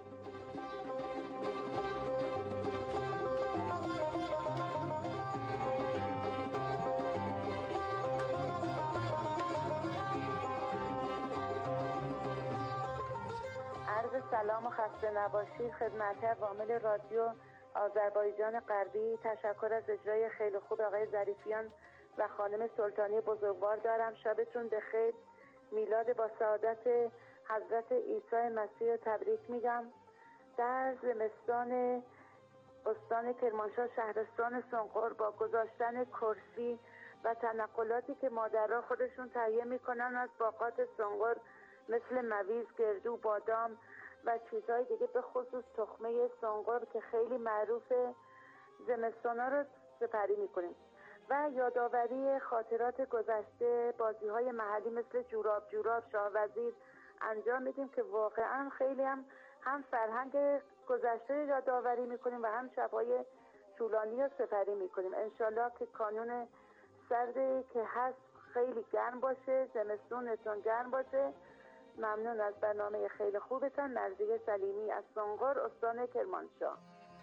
عرض سلام و خسته نباشید خدمت عوامل رادیو آذربایجان غربی. تشکر از اجرای خیلی خوب آقای ظریفیان و خانم سلطانی بزرگوار دارم. شبتون بخیر. میلاد با سعادت حضرت عیسی مسیح تبریک میگم. در زمستان استان کرمانشاه شهرستان سنقر با گذاشتن کرسی و تنقلاتی که مادرها خودشون تهیه میکنن از باغات سنقر مثل مویز، گردو، بادام و چیزهای دیگه، به خصوص تخمه سنقر که خیلی معروفه، زمستانا رو سپری میکنیم و یادآوری خاطرات گذشته، بازی‌های محلی مثل جوراب شاه وزیر انجام میدیم که واقعا خیلی هم فرهنگ گذشته یادآوری میکنیم و هم شب‌های طولانی رو سپری میکنیم. انشالله که کانون سردی که هست خیلی گرم باشه، زمستونتون گرم باشه. ممنون از برنامه خیلی خوبتان. نرگس سلیمی از سنقر، استان کرمانشاه.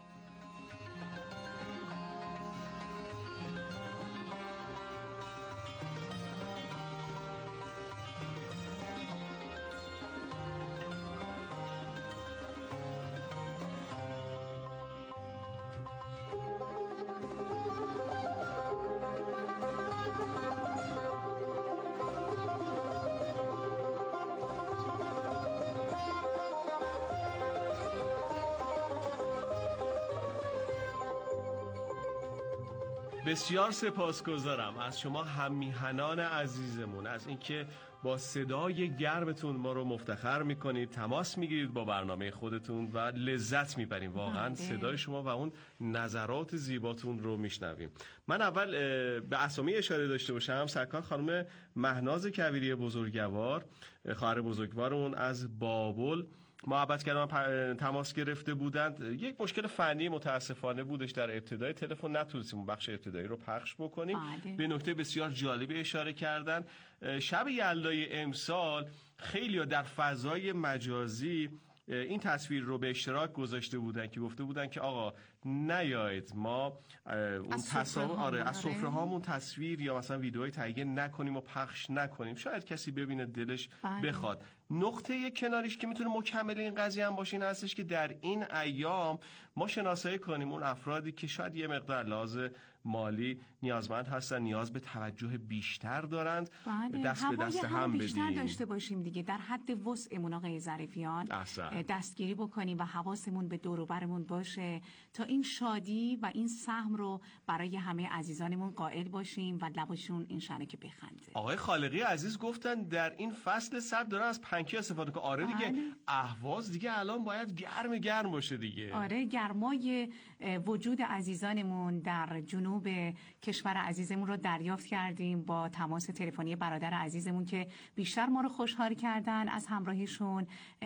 بسیار سپاسگزارم از شما هم‌میهنان عزیزمون، از اینکه با صدای گرمتون ما رو مفتخر میکنید، تماس میگیرید با برنامه خودتون و لذت میبریم. واقعا صدای شما و اون نظرات زیباتون رو میشنویم. من اول به اسامی اشاره داشته باشم. سرکار خانم مهناز کویری بزرگوار، خواهر بزرگوارمون از بابل محبت کردن، تماس گرفته بودند. یک مشکل فنی متاسفانه بودش در ابتدای تلفن، نتونستیم بخش ابتدایی رو پخش بکنیم. به نکته بسیار جالبی اشاره کردن. شب یلدای امسال خیلی‌ها در فضای مجازی این تصویر رو به اشتراک گذاشته بودن که گفته بودن که آقا نیایید ما اون تصاویر از سفره هامون تصویر یا مثلا ویدئوی تهیه نکنیم و پخش نکنیم، شاید کسی ببینه دلش بخواد. نقطه کناریش که میتونه مکمل این قضیه هم باشه این هستش که در این ایام ما شناسایی کنیم اون افرادی که شاید یه مقدار لحاظ مالی نیازمند هستن، نیاز به توجه بیشتر دارند. دست به دست هم بیشتر بدیم، داشته باشیم دیگه، در حد وسعمون آقای ظریفیان دستگیری بکنیم و حواسمون به دور و برمون باشه تا این شادی و این سهم رو برای همه عزیزانمون قائل باشیم و لباشون این شانه که بخنده. آقای خالقی عزیز گفتن در این فصل سرد دارن از پنکه استفاده کنن. آره دیگه، اهواز دیگه الان باید گرم باشه دیگه. آره، گرمای وجود عزیزانمون در جنوب کشور عزیزمون رو دریافت کردیم با تماس تلفنی برادر عزیزمون که بیشتر ما رو خوشحال کردن از همراهیشون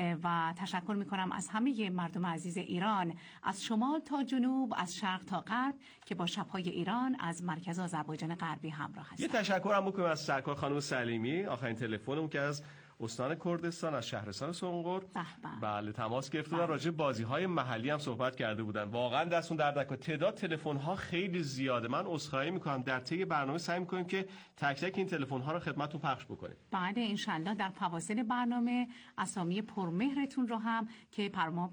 و تشکر میکنم از همه مردم عزیز ایران، از شمال تا جنوب، از شرق تا غرب که با شب‌های ایران از مرکز آذربایجان غربی همراه هستن. یه تشکر هم میکنم از سرکار خانم سلیمی، آخرین تلفنمون که از استان کردستان از شهرستان سنقر بله تماس گرفته بودن، راجع به بازی‌های محلی هم صحبت کرده بودن. واقعا دستون درد نکنه. تعداد تلفن‌ها خیلی زیاده. من عذرخواهی می‌کنم، در طی برنامه سعی می‌کنیم که تک تک این تلفن‌ها رو خدمتتون پخش بکنیم. بعد ان شاءالله در فواصل برنامه اسامی پرمهرتون رو هم که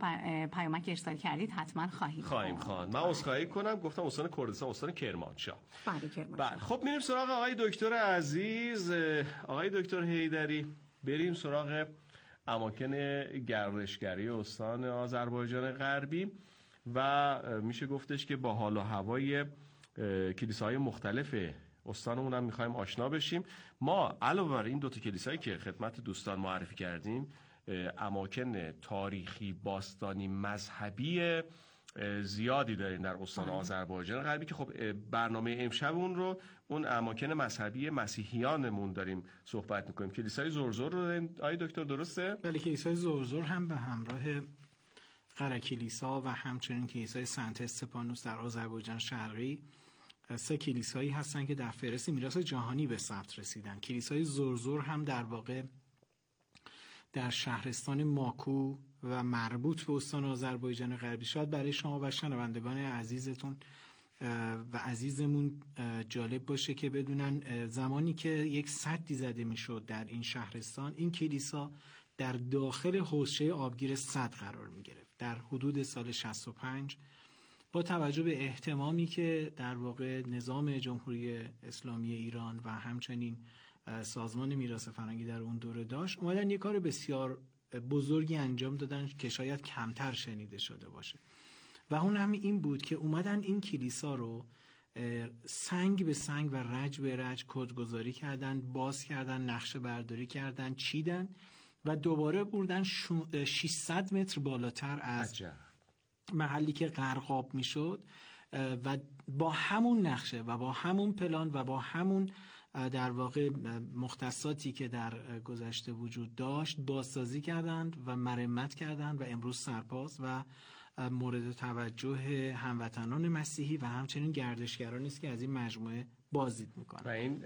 پیامک ارسال کردید حتما خواهیم خواند. من عذرخواهی کنم، گفتم استان کردستان، استان کرمانشاه. بله. خب میریم سراغ آقای دکتر عزیز، آقای دکتر حیدری. بریم سراغ اماکن گردشگری استان آذربایجان غربی و میشه گفتش که با حال و هوای کلیساهای مختلف استانمون هم میخوایم آشنا بشیم. ما علاوه بر این دوتا کلیسایی که خدمت دوستان معرفی کردیم، اماکن تاریخی، باستانی، مذهبی زیادی داریم در استان آذربایجان غربی که خب برنامه امشب اون اماکن مذهبی مسیحیانمون داریم صحبت میکنیم. کلیسای زرزور رو داریم آقای دکتر، درسته؟ بله، کلیسای زرزور هم به همراه قره کلیسا و همچنین کلیسای سنت استپانوس در آذربایجان شرقی 3 کلیسایی هستن که در فهرست میراث جهانی به ثبت رسیدن. کلیسای زرزور هم در واقع در شهرستان ماکو و مربوط به استان آذربایجان غربی. شاید برای شما و شنوندگان عزیزتون و عزیزمون جالب باشه که بدونن زمانی که یک سدی زده میشد در این شهرستان، این کلیسا در داخل حوضچه آبگیر سد قرار می گرفت در حدود سال 65. با توجه به اهتمامی که در واقع نظام جمهوری اسلامی ایران و همچنین سازمان میراث فرهنگی در اون دوره داشت، اومدن یک کار بسیار بزرگی انجام دادن که شاید کمتر شنیده شده باشه و اون هم این بود که اومدن این کلیسا رو سنگ به سنگ و رج به رج کدگذاری کردن، باز کردن، نقشه برداری کردن، چیدن و دوباره بردن 600 متر بالاتر از محلی که غرقاب میشد و با همون نقشه و با همون پلان و با همون در واقع مختصاتی که در گذشته وجود داشت بازسازی کردند و مرمت کردند و امروز سرپاس و مورد توجه هموطنان مسیحی و همچنین گردشگرانی است که از این مجموعه بازدید میکنن. و این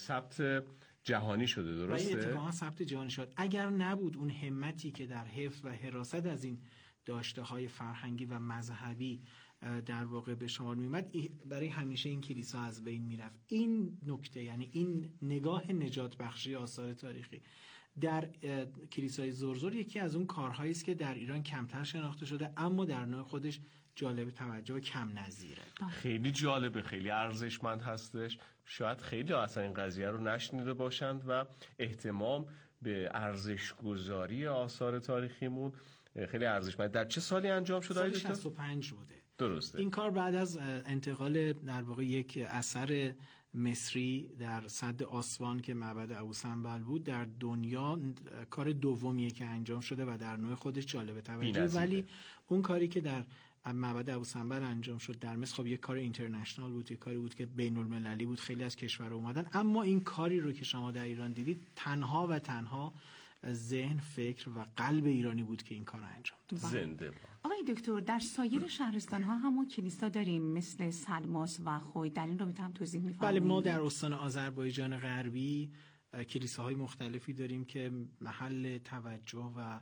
ثبت جهانی شده، درسته؟ و این اتفاقا ثبت جهانی شد. اگر نبود اون همتی که در حفظ و حراست از این داشته‌های فرهنگی و مذهبی در واقع به شمار می‌آمد، برای همیشه این کلیسا از بین میرفت. این نکته، یعنی این نگاه نجات بخشی آثار تاریخی در کلیسای زرزور، یکی از اون کارهایی است که در ایران کمتر شناخته شده اما در نوع خودش جالب توجه و کم نظیره. خیلی جالبه، خیلی ارزشمند هستش. شاید خیلی اصلا این قضیه رو نشنیده باشند و اهتمام به ارزش‌گذاری آثار تاریخیمون خیلی ارزشمند. در چه سالی انجام شده؟ سال 65 بوده. درسته. این کار بعد از انتقال در واقع یک اثر مصری در سد آسوان که معبد ابوسمبل بود در دنیا کار دومیه که انجام شده و در نوع خودش جالب توجه، ولی اون کاری که در معبد ابوسمبل انجام شد در مصر خب یک کار اینترنشنال بود، یک کاری بود که بین المللی بود، خیلی از کشورها اومدن. اما این کاری رو که شما در ایران دیدید تنها و تنها ذهن، فکر و قلب ایرانی بود که این کار انجام داد. زنده باد. آقای دکتر، در سایر شهرستان ها هم کلیسا داریم مثل سلماس و خوی، در این رو میتونم توضیح میفرمایید؟ بله، ما در استان آذربایجان غربی کلیساهای مختلفی داریم که محل توجه و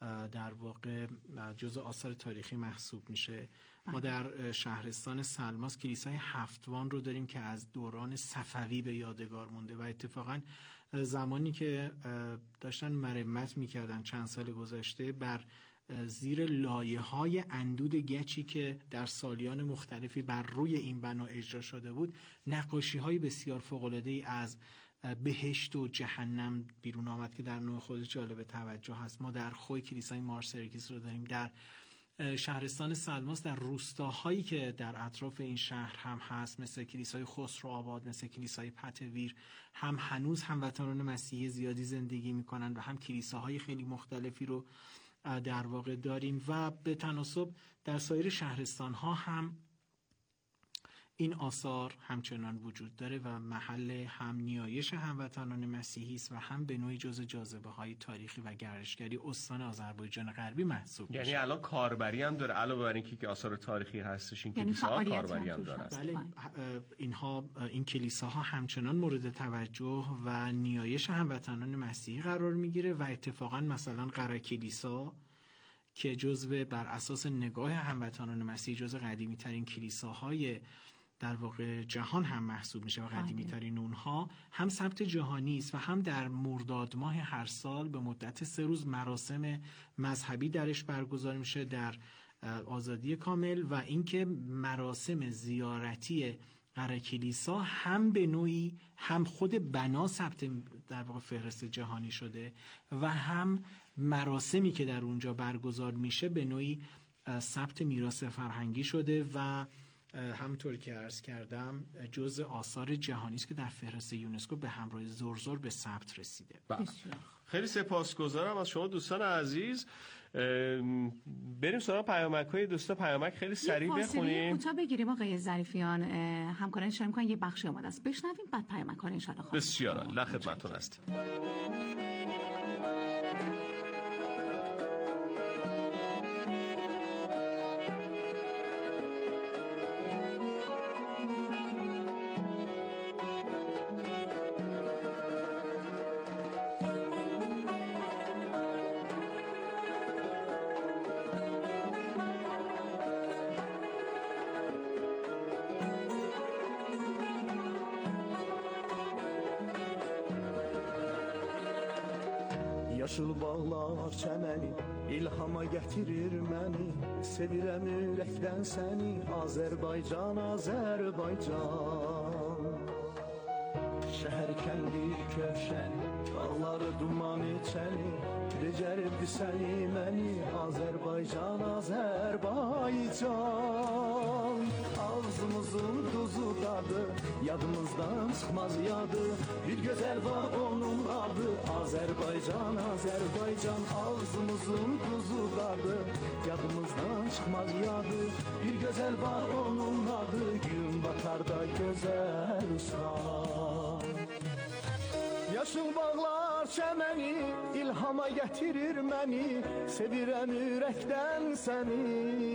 در واقع جزء آثار تاریخی محسوب میشه. ما در شهرستان سلماس کلیسای هفتوان رو داریم که از دوران صفوی به یادگار مونده و اتفاقا زمانی که داشتن مرمت میکردن چند سال گذشته، بر زیر لایه‌های اندود گچی که در سالیان مختلفی بر روی این بنا اجرا شده بود، نقاشی‌های بسیار فوق‌العاده‌ای از بهشت و جهنم بیرون آمد که در نوع خودش جالب توجه هست. ما در خوی کلیسای مارسرکیس رو داریم. در شهرستان سلماس در روستاهایی که در اطراف این شهر هم هست، مثل کلیسای خسروآباد، مثل کلیسای پتویر، هم هنوز هموطنان مسیحی زیادی زندگی میکنن و هم کلیساهای خیلی مختلفی رو در واقع داریم و به تناسب در سایر شهرستان ها هم این آثار همچنان وجود داره و محل هم نیایش هموطنان مسیحی است و هم به نوعی جزء جاذبه‌های تاریخی و گردشگری استان آذربایجان غربی محسوب میشه. یعنی الان کاربری هم داره، علاوه بر اینکه آثار تاریخی هستش، این کلیساها کاربری هم دارن. بله، این کلیساها همچنان مورد توجه و نیایش هموطنان مسیحی قرار میگیره و اتفاقا مثلا قره کلیسا که جزء بر اساس نگاه هموطنان مسیحی جزء قدیمی ترین کلیساهای در واقع جهان هم محسوب میشه و قدیمی ترین اونها هم ثبت جهانی است و هم در مرداد ماه هر سال به مدت 3 روز مراسم مذهبی درش برگزار میشه در آزادی کامل و اینکه مراسم زیارتی قره کلیسا هم به نوعی هم خود بنا ثبت در واقع فهرست جهانی شده و هم مراسمی که در اونجا برگزار میشه به نوعی ثبت میراث فرهنگی شده و همونطور که عرض کردم جزء آثار جهانی است که در فهرست یونسکو به همراه زرزور به ثبت رسیده. خیلی سپاسگزارم از شما دوستان عزیز. بریم سراغ پیامک‌های دوستا. پیامک خیلی سریع بخونیم. کوتاه بگیریم آقای ظریفیان. همکاران اشاره می‌کنن یه بخشی آماده است، بشنویم بعد پیامک‌ها رو ان شاء الله. بسیار عالی، خدمتتون هستیم. Yaşıl bağlar çəməni ilhama gətirir məni. Sevirəm ürəkdən səni Azərbaycan, Azərbaycan. Şəhər kəndi köşəni, dağları duman içəni, becəribdi səni məni Azərbaycan, Azərbaycan. Ağzımızın tuzu dadı, yadımızdan çıxmaz yadı. Bir gözəl var onun adı Azərbaycan, Azərbaycan. Ağzımızın tuzu dadı, yadımızdan çıxmaz yadı. Bir gözəl var onun adı, gün batar da gözəl uslan. Yaşıl bağlar çəməni ilhama gətirir məni, sevirəm ürəkdən səni.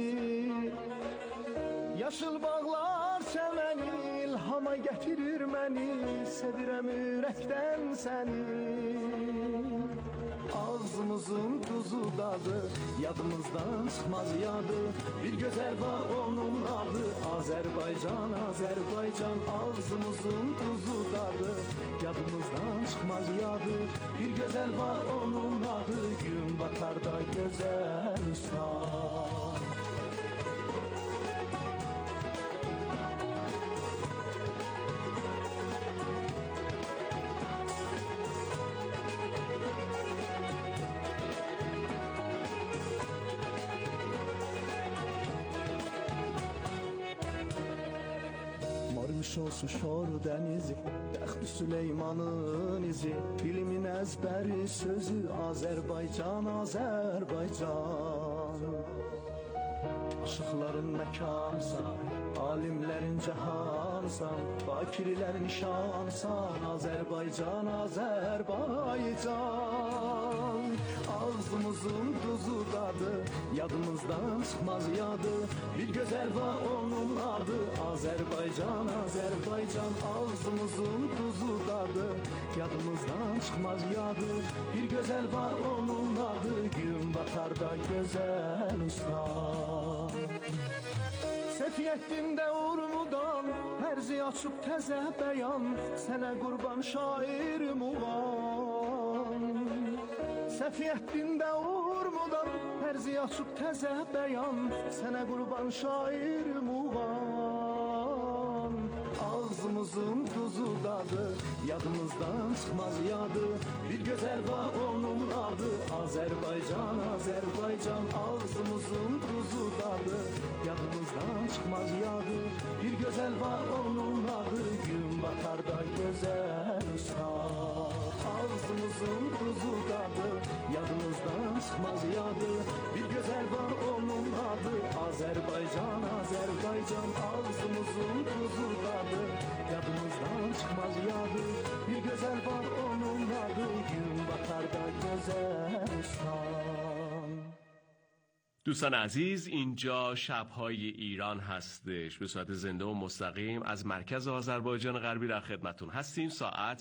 Yaşıl bağlar çəməni ilhama gətirir məni, sevirəm ürəkdən səni. Ağzımızın tuzu dadı, yadımızdan çıxmaz yadı. Bir gözəl var onun adı, Azərbaycan, Azərbaycan. Ağzımızın tuzu dadı, yadımızdan çıxmaz yadı. Bir gözəl var onun adı, gün batar da gözəl uşaq. Marmış olsun şor denizi, Bəxti Süleymanın izi. Filmin əzbəri sözü Azərbaycan, Azərbaycan. Aşıqların məkansan, alimlərin cəhansan, fakirlərin nişansan, Azərbaycan, Azərbaycan. Ağzımızın tuzu dadı, yadımızdan çıxmaz yadı. Bir gözəl var onun adı, Azərbaycan, Azərbaycan. Ağzımızın tuzu dadı, yadımızdan çıxmaz yadı. Bir gözəl var onun adı, gün batar da gözəl uşaq. Səfiyyətdində urmudan, pərzi açıb təzə bəyan, sənə qurban şair muğan. Səfiyyətdində urmudan, pərzi açıb təzə bəyan, sənə qurban şair muğan. Ağzımızın tuzu dadı, yadımızdan çıxmaz yadı. Bir gözəl var onun adı, Azərbaycan, Azərbaycan. Ağzımızın tuzu dadı, yadımızdan çıxmaz yadı. Bir gözəl var onun adı, gün batar da gözəl uşaq. Ağzımızın tuzu dadı, yadımızdan çıxmaz yadı. Bir gözəl var onun adı, Azərbaycan, Azərbaycan. Ağzımızın tuzu dadı, yadımızdan çıxmaz yadı. Bir gözəl var onun adı, gün batar da gözəl uşaq. دوستان عزیز، اینجا شب‌های ایران هستش. به صورت زنده و مستقیم از مرکز آذربایجان غربی در خدمتتون هستیم. ساعت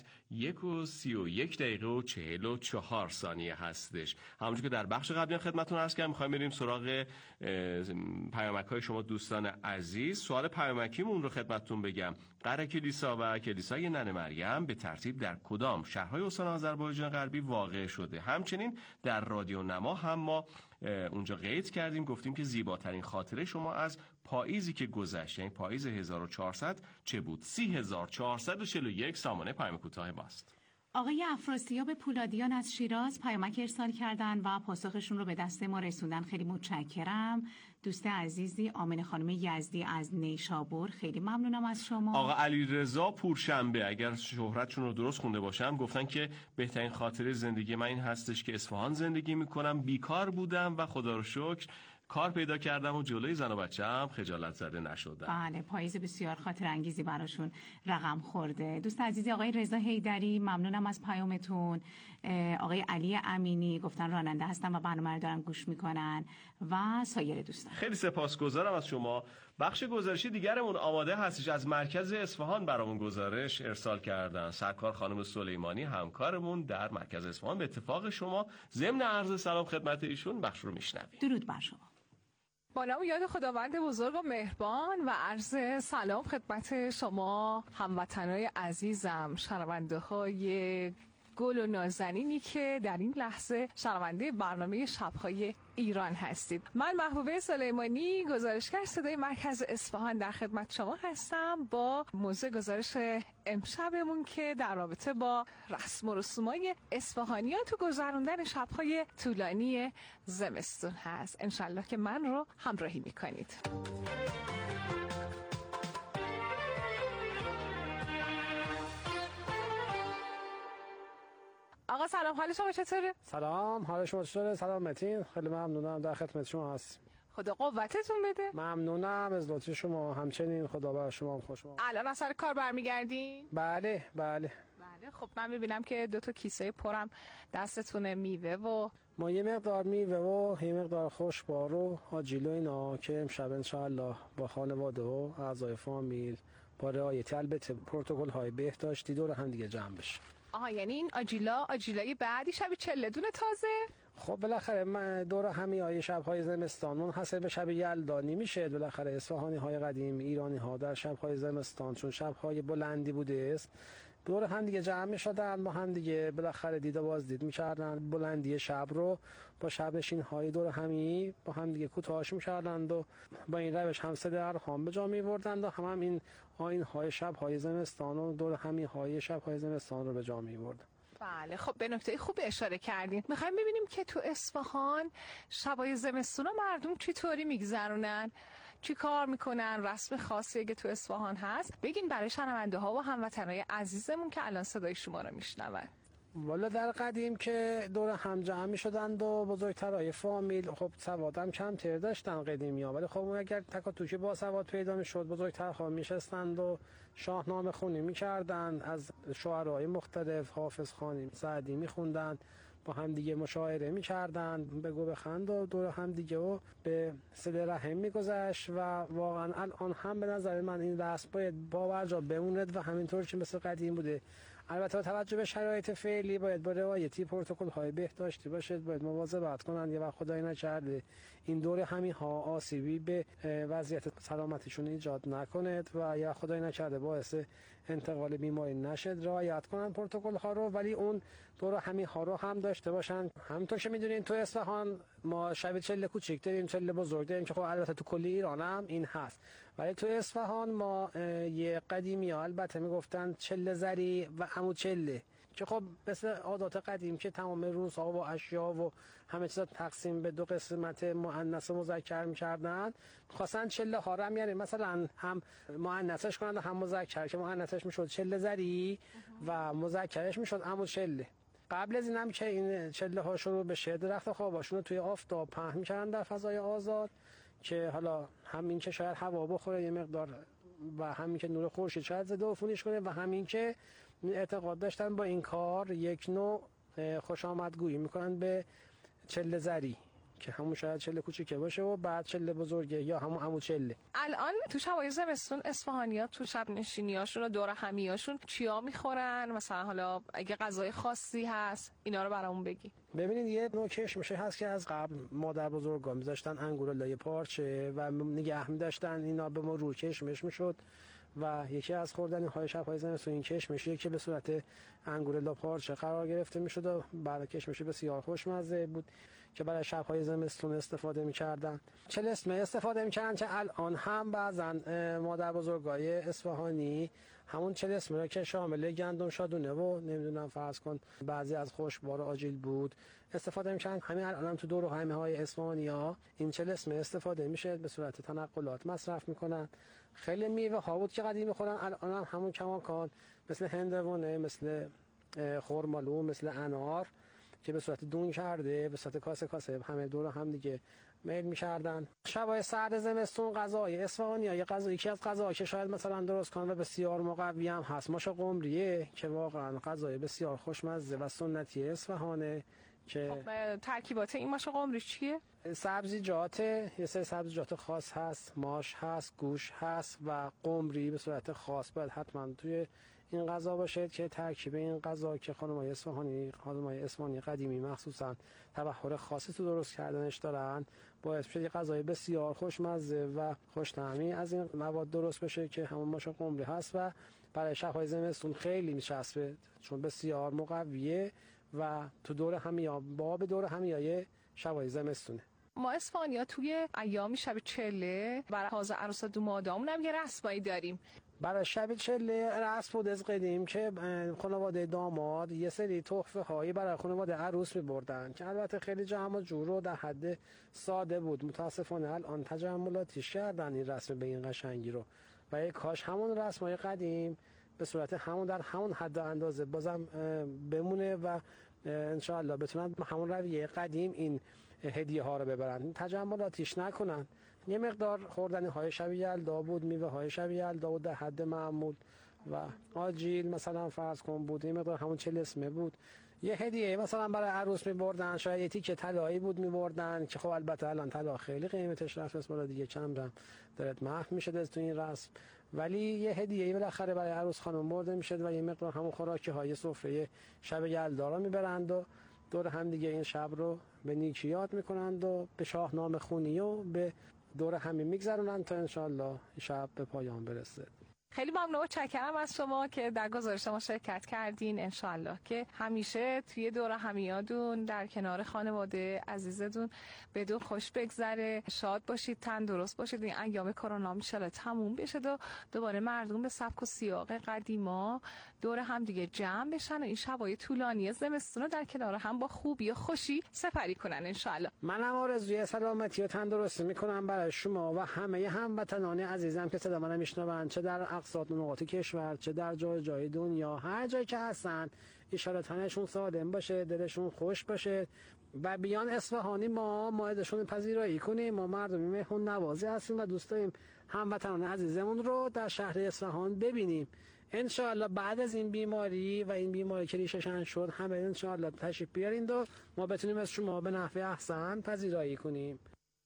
1:31:44 هستش. همونجور که در بخش قبلی خدمتتون عرض کردم، می‌خوایم بریم سراغ پیامک‌های شما دوستان عزیز. سوال پیامکیمون رو خدمتتون بگم. قره کلیسا و کلیسای ننه مریم به ترتیب در کدام شهرهای استان آذربایجان غربی واقع شده؟ همچنین در رادیو نما هم ما اونجا قید کردیم، گفتیم که زیباترین خاطره شما از پاییزی که گذشت، یعنی پاییز 1400 چه بود؟ 3441 سامانه پیام کوتاه ماست. آقای افراسیاب پولادیان از شیراز پیامک ارسال کردن و پاسخشون رو به دست ما رسوندن. خیلی متشکرم. دوست عزیزی آمنه خانم یزدی از نیشابور، خیلی ممنونم از شما. آقا علیرضا پورشنبه، اگر شهرتشون رو درست خونده باشم، گفتن که بهترین خاطره زندگی من این هستش که اصفهان زندگی میکنم، بیکار بودم و خدا رو شکر کار پیدا کردم و جلوی زن و بچه‌ام خجالت زده نشدم. بله، پاییز بسیار خاطر انگیزی براشون رقم خورده. دوست عزیزی آقای رضا حیدری، ممنونم از پیامتون. آقای علی امینی گفتن راننده هستن و برنامه رو دارن گوش میکنن و سایر دوستان. خیلی سپاسگزارم از شما. بخش گزارشی دیگرمون آماده هستش. از مرکز اصفهان برامون گزارش ارسال کردن سرکار خانم سلیمانی، همکارمون در مرکز اصفهان. به اتفاق شما ضمن عرض سلام خدمت ایشون بخش رو میشنوید. درود بر شما. با نام یاد خداوند بزرگ و مهربان و عرض سلام خدمت شما هموطنای عزیزم، شنونده های گل و نازنینی که در این لحظه شنونده برنامه شب‌های ایران هستید. من محبوبه سلیمانی، گزارشگر صدای مرکز اصفهان، در خدمت شما هستم با موضوع گزارش امشبمون که در رابطه با رسم و رسومای اصفهانیان تو گذراندن شب‌های طولانی زمستون هست. انشالله که من رو همراهی میکنید. آقا سلام، حال شما چطوره؟ سلام، حال شما چطوره؟ سلام متین، خیلی ممنونم، در خدمت شما هستم. خدا قوتتون بده. ممنونم از لطف شما، همچنین خدا بر شما خوش. الان از سر کار برمیگردین؟ بله. بله خب من میبینم که 2 کیسه پرم دستتونه میوه و ما یه مقدار میوه و یه مقدار خوشبار و آجیل و اینا که امشب انشاءالله با خانواده و اعضای فامیل با رعایت البته پروتکل های بهداشتی دور هم دیگه جمع بشه. یعنی این آجیلای بعدی شب چله‌دونه تازه؟ خب بالاخره من دور همیای شب‌های زمستان منحصر به شب یلدانی میشه. بالاخره اصفهانی های قدیم ایرانی ها در شب‌های زمستان چون شب‌های بلندی بوده است دور هم دیگه جمع می‌شدن، با هم دیگه بالاخره دید و بازدید می‌کردن، بلندی شب رو با شب نشین‌های دور همی با هم دیگه کوتاهش می‌کردند و با این روش هم سه درخوان به جا می‌بردند و هم این آیین‌های شب‌های زمستان و دور همی‌های شب‌های زمستان رو به جا می‌بردند. بله خب به نکته خوب اشاره کردین. میخوایم ببینیم که تو اصفهان شبای زمستون مردم چطوری میگذرونن، چی کار میکنن، رسم خاصی اگه تو اصفهان هست بگین برای شنونده ها و هموطنای عزیزمون که الان صدای شما رو میشنون. والا در قدیم که دور هم جمع می شدند و بزرگترای فامیل خب سواد هم کمتر داشتن قدیمی ها، ولی خب اون اگر تکاتوکی با سواد پیدا می شد بزرگترها می شستند و شاهنامه خونی می کردن، از شعرهای مختلف حافظ خانی سعدی می خوندن، با هم دیگه مشاعره می کردن، بگو بخند و دور هم دیگه و به صله رحم می گذشت و واقعا الان هم به نظر من این رسم باید باورجا بموند و همینطور که مثل قدیم بوده. البته با توجه به شرایط فعلی باید با رعایتی پروتکل های بهداشتی باشد، باید مواظبت کنن یه وقت خدای نکرده این دور همین ها آسیبی به وضعیت سلامتیشون ایجاد نکند و یا خدای نکرده باعث انتقال بیماری نشد، رعایت کنن پروتکل ها رو، ولی اون دور همین ها رو هم داشته باشن. همونطور که میدونین تو اصفهان ما شب چله کوچیک داریم، چله بزرگ داریم که خب البته تو کل ایران هم این هست، ولی تو اصفهان ما یه قدیمی ها البته میگفتن چله زری و عمود چله که خب مثل عادات قدیم که تمام روزها و اشیا و همه چیزا تقسیم به 2 قسمت مؤنث و مذکر می‌کردن، خواستن چله ها رو هم یعنی مثلا هم مؤنثش کنن و هم مذکر، که مؤنثش میشد چله زری و مذکرش میشد عمود چله. قبل از اینم که این چله ها شروع بشه درخت خواباشون رو توی آفتاب پهن می‌کردن در فضای آزاد که حالا همین که شاید هوا بخوره یه مقدار و همین که نور خورشید شاید ضد عفونیش کنه و همین که اعتقاد داشتن با این کار یک نوع خوش آمدگویی میکنن به چله زری که همون شاید چله کوچیکه باشه و بعد چله بزرگه یا همون عمود چله. الان تو شبای زمستون اصفهانی‌ها تو شب نشینی‌هاشون و دور همیاشون چیا میخورن؟ مثلا حالا اگه غذای خاصی هست اینا رو برامون بگی. ببینید یه نوع کشمشه هست که از قبل مادر بزرگا می‌ذاشتن انگور لای پارچه و نگه می‌داشتن اینا به مرور کشمش میشد و یکی از خوردن‌های شب‌های زمستون این کشمشیه که به صورت انگور لا پارچه قرار گرفته میشد و برای کشمشی بسیار خوشمزه بود که برای شب‌های زمستون استفاده می‌کردن. چلسمه استفاده می‌کردن که الان هم بعضن مادر بزرگای اصفهانی همون چلسمه رو که شامل گندم شادونه و نمیدونم فرض کن بعضی از خوشبار آجیل بود استفاده می‌کردن. همین الان هم تو دور و همیه‌های اصفهانی‌ها این چلسمه استفاده میشه، به صورت تنقلات مصرف می‌کنن. خیلی میوه ها بود که قدیم می‌خورن، الان هم همون کماکان مثل هندوانه، مثل خرمالو، مثل انار که به صورت دون کرده به صورت کاسه همه دور هم دیگه میل می‌کردن. شبای سرد زمستون غذای اصفهانی‌ها یه غذایی که از غذاها که شاید مثلا درست کنن و بسیار مقوی هم هست ماش قمریه که واقعا غذای بسیار خوشمزه و سنتی اصفهانه که خب ترکیبات این ماش قمری چیه؟ سبزیجات، یه سری سبزیجات خاص هست، ماش هست، گوش هست و قمری به صورت خاص باید حتما توی این غذا باشه که ترکیب این غذا که خانم‌های اصفهانی قدیمی مخصوصا تبحر خاصی تو درست کردنش دارن باعث بشه یه غذای بسیار خوشمزه و خوش‌طعمی از این مواد درست بشه که همون ماش قمری هست و برای شب‌های زمستون خیلی میچسبه چون بسیار مقویه و تو دور همیا باب دور همیای شبای زمستونه. ما اصفهانی‌ها توی ایام شب چله برای حاضر عروسا دومادامون هم یه رسمایی داریم. برای شب چله رسم بود از قدیم که خانواده داماد یه سری تحفه هایی برای خانواده عروس می‌بردن که البته خیلی جمع و جور و در حد ساده بود. متاسفانه الان تجملاتیش کردن این رسم به این قشنگی رو و یک کاش همون رسمای قدیم به صورت همون در همون حد و اندازه بازم بمونه و انشاءالله بتونن همون رویه قدیم این هدیه ها رو ببرن، تجملاتیش نکنن. یه مقدار خوردنی های شب یلدا بود، میوه های شب یلدا بود در حد معمول و آجیل مثلا فرض کن بود، این مقدار همون 40 اسمه بود. یه هدیه مثلا برای عروس می‌بردن، شاید یه تیکه طلایی بود می‌بردن که خب البته الان طلا خیلی قیمتش رفت، اسم بالا دیگه کم درت محو میشه تو این رسم، ولی یه هدیه بالاخره برای عروس خانم برده میشد و یه مقدار همون خوراکی‌های سفره شب یلدا میبرند و دور هم دیگه این شب رو به نیکی یاد میکنند و به شاهنامه خونی و به دور همی میگذرونند تا انشالله شب به پایان برسه. خیلی ممنون و چکرم از شما که در گزارش ما شرکت کردین. انشالله که همیشه توی دور همیادون در کنار خانواده عزیزتون بدون خوش بگذره، شاد باشید، تندرست باشید، این ایام کرونا میشه تموم بشه و دوباره مردم به سبک و سیاق قدیما دور هم دیگه جمع بشن و این شبای طولانی زمستون رو در کنار هم با خوبی و خوشی سپری کنن انشالله. منم آرزوی سلامتی و تندرستی میکنم برای شما و همه هموطنان عزیزم که صدا منو میشنون، چه در اقصا نقاط کشور چه در جای دنیا، هر جایی که هستن ان شاءالله تنشون سالم باشه، دلشون خوش باشه و بیان اصفهانی ما موعدشون پذیرایی کنیم. ما مردمی مهمون نوازی هستیم و دوست داریم هموطنان عزیزمون رو در شهر اصفهان ببینیم. ان شاءالله بعد از این بیماری و این بیماری که ریشه‌شن شد همه ان شاءالله تشریف بیارین و ما بتونیم از شما به نحو احسن پذیرایی کنیم.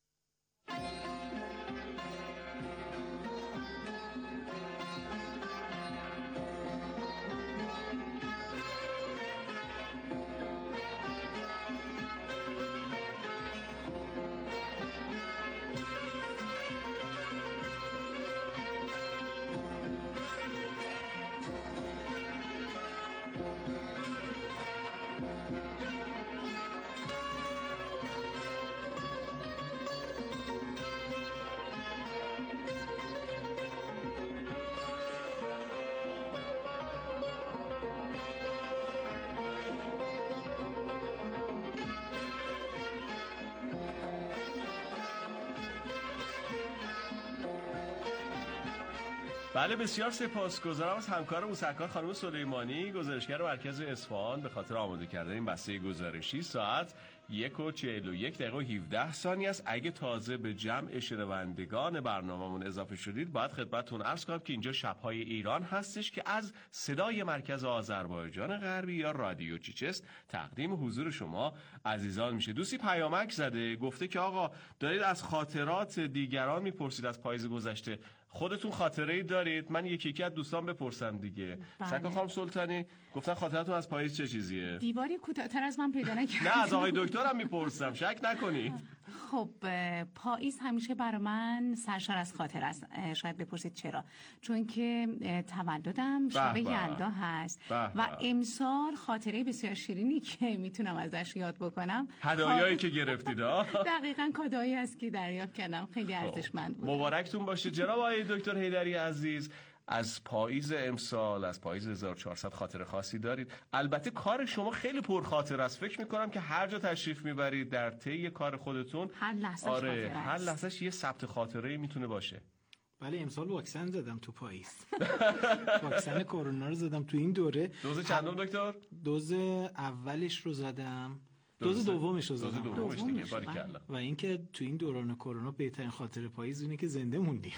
بله بسیار سپاسگزارم از همکار موسیقار خانم سلیمانی، گزارشگر مرکز اصفهان، به خاطر آماده کردن این بسته گزارشی. ساعت 1:41:17 است. اگه تازه به جمع شنوندگان برنامه‌مون اضافه شدید، باید خدمتتون عرض کنم که اینجا شب‌های ایران هستش که از صدای مرکز آذربایجان غربی یا رادیو چیچست تقدیم حضور شما عزیزان میشه. دوستی پیامک زده، گفته که آقا دارید از خاطرات دیگران میپرسید از پاییز گذشته، خودتون خاطره‌ای دارید؟ من یکی از دوستان بپرسم دیگه. سکا خانم سلطانی گفتن خاطراتون از پاییز چه چیزیه؟ دیواری کوتاه‌تر از من پیدا نکردم. نه از آقای دکترم میپرسم، شک نکنید. خب پاییز همیشه برای من سرشار از خاطر است. شاید بپرسید چرا؟ چون که تولدم شب یلدا هست و امسال خاطره بسیار شیرینی که میتونم ازش یاد بکنم، هدایایی که گرفتید. دقیقاً کادویی است که دریافت کردم، خیلی ارزشمند بود. مبارکتون باشه جناب آقای دکتر حیدری عزیز. از پاییز امسال، از پاییز 1400 خاطره خاصی دارید؟ البته کار شما خیلی پرخاطره است. فکر میکنم که هر جا تشریف میبرید در طی کار خودتون هر لحظه هر لحظهش یه ثبت خاطره‌ای میتونه باشه. بله امسال واکسن زدم تو پاییز. واکسن کرونا رو زدم تو این دوره. دوز چندم دکتر؟ دوز اولش رو زدم. دوز دومش رو زدم. دوز دیگه باریکلا. و اینکه تو این دوران کرونا بهترین خاطره پاییز اینه که زنده موندیم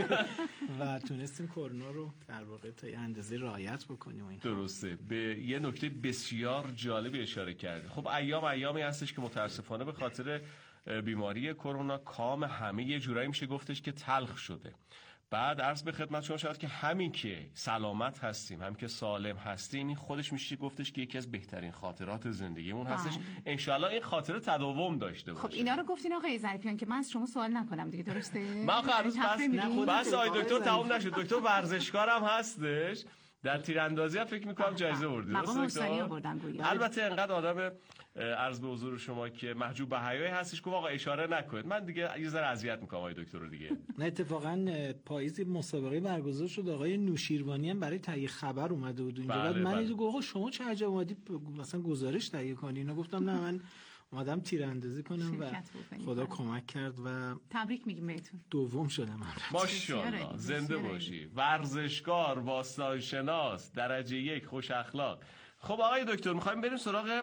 و تونستیم کرونا رو در واقع تا یه اندازه رعایت بکنیم. این درسته. به یه نکته بسیار جالبی اشاره کرد. خب ایامی هستش که متاسفانه به خاطر بیماری کرونا کام همه یه جورایی میشه گفتش که تلخ شده. بعد عرض به خدمت شما شد که همین که سلامت هستیم، همین که سالم هستیم، این خودش میشه گفتش که یکی از بهترین خاطرات زندگیمون هستش. انشالله این خاطره تداوم داشته باشه. خب اینا رو گفتین آقای ظریفیان که من از شما سوال نکنم دیگه، درسته؟ من هنوز بس آقای دکتر تموم نشد. دکتر ورزشکارم هستش، در تیراندازی هم فکر میکنم جایزه بردید. مقام استانی آوردن گویا. البته انقدر آدم عرض به حضور شما که محجوب به حیای هستش که آقا اشاره نکنید. من دیگه یه ذره اذیت میکنم آقای دکتر رو دیگه. نه اتفاقا پاییز مسابقه برگزار شد، آقای نوشیروانی هم برای تهیه خبر اومده بود اینجا. بعد من دیدم آقا شما چه عجب اومدی مثلا گزارش تهیه کنین؟ گفتم نه من اومدم تیراندازی کنم و خدا کمک کرد و تبریک میگیم بهتون. دوم شدم. ماشاءالله زنده باشی. ورزشکار، باستان شناس، درجه 1، خوش اخلاق. خب آقای دکتر میخوایم بریم سراغ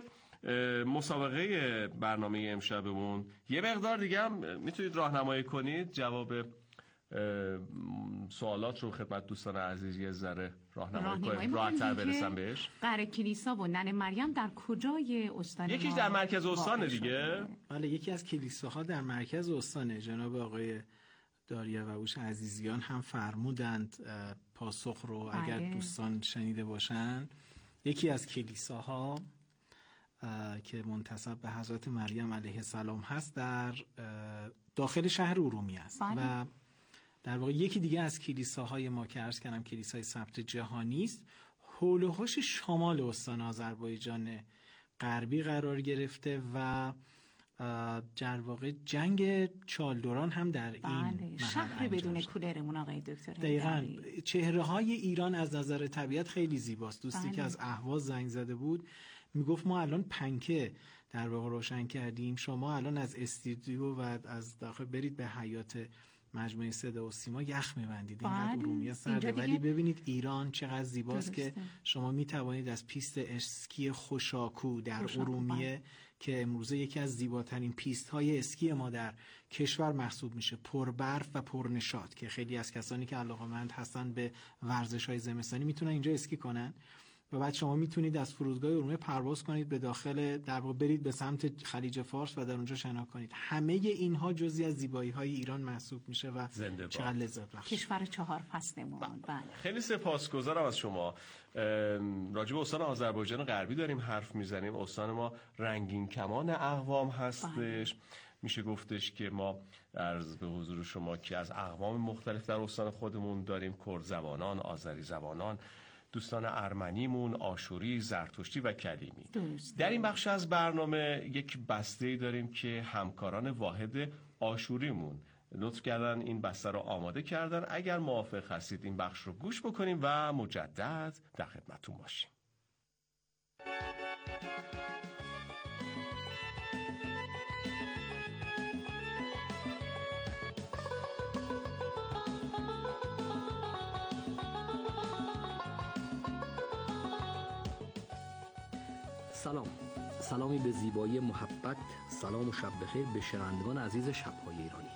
مسابقه برنامه امشبمون. یه مقدار دیگه هم میتونید راهنمایی کنید جواب سوالات رو خدمت دوستان عزیز یه ذره راهنمایی راهنمایی کنیم، راحت‌تر می‌کنیم که برسم بهش. قره کلیسا و ننه مریم در کجای استان یکیش ما در مرکز استان واقع دیگه. بله، یکی از کلیساها در مرکز استانه. جناب آقای داریوش عزیزیان هم فرمودند پاسخ رو اگر بله. دوستان شنیده باشن. یکی از کلیساها که منتسب به حضرت مریم علیه السلام هست در داخل شهر ارومیه است. بله. و در واقع یکی دیگه از کلیساهای ما که عرض کردم کلیسای ثبت جهانی است، حول و حوش شمال استان آذربایجان غربی قرار گرفته و در واقع جنگ چالدوران هم در این بله. شهر بدون کولرمون آقای دکتر. دقیقاً. چهره های ایران از نظر طبیعت خیلی زیباست. دوستی بله. که از اهواز زنگ زده بود میگفت ما الان پنکه در واقع روشن کردیم، شما الان از استودیو و از داخل برید به حیات مجموعه صدا و سیما یخ میبندید. اینقدر ارومیه سرده، ولی ببینید ایران چقدر زیباست که شما میتوانید از پیست اسکی خوشاکو در ارومیه که امروزه یکی از زیباترین پیست های اسکی ما در کشور محسوب میشه، پربرف و پرنشاط، که خیلی از کسانی که علاقه‌مند هستن به ورزش های زمستانی میتونن اینجا اسکی کنن. و بعد شما میتونید از فرودگاه ارومیه پرواز کنید به داخل، در واقع برید به سمت خلیج فارس و در اونجا شنا کنید. همه اینها جزئی از زیبایی های ایران محسوب میشه و چقدر لذت بخش. کشور 4 فصلمون. بله. خیلی سپاسگزارم از شما. راجع به استان آذربایجان غربی داریم حرف میزنیم. استان ما رنگین کمان اقوام هستش. میشه گفتش که ما عرض به حضور شما که از اقوام مختلف در استان خودمون داریم، کرد زبانان، آذری زبانان، دوستان ارمنیمون، آشوری، زرتشتی و کلیمی. در این بخش از برنامه یک بسته‌ای داریم که همکاران واحد آشوریمون لطف کردن این بسته رو آماده کردن. اگر موافق هستید این بخش رو گوش بکنیم و مجدد در خدمتتون باشیم. سلامی به زیبایی محبت، سلام و شب بخیر به شنوندگان عزیز شب‌های ایرانی.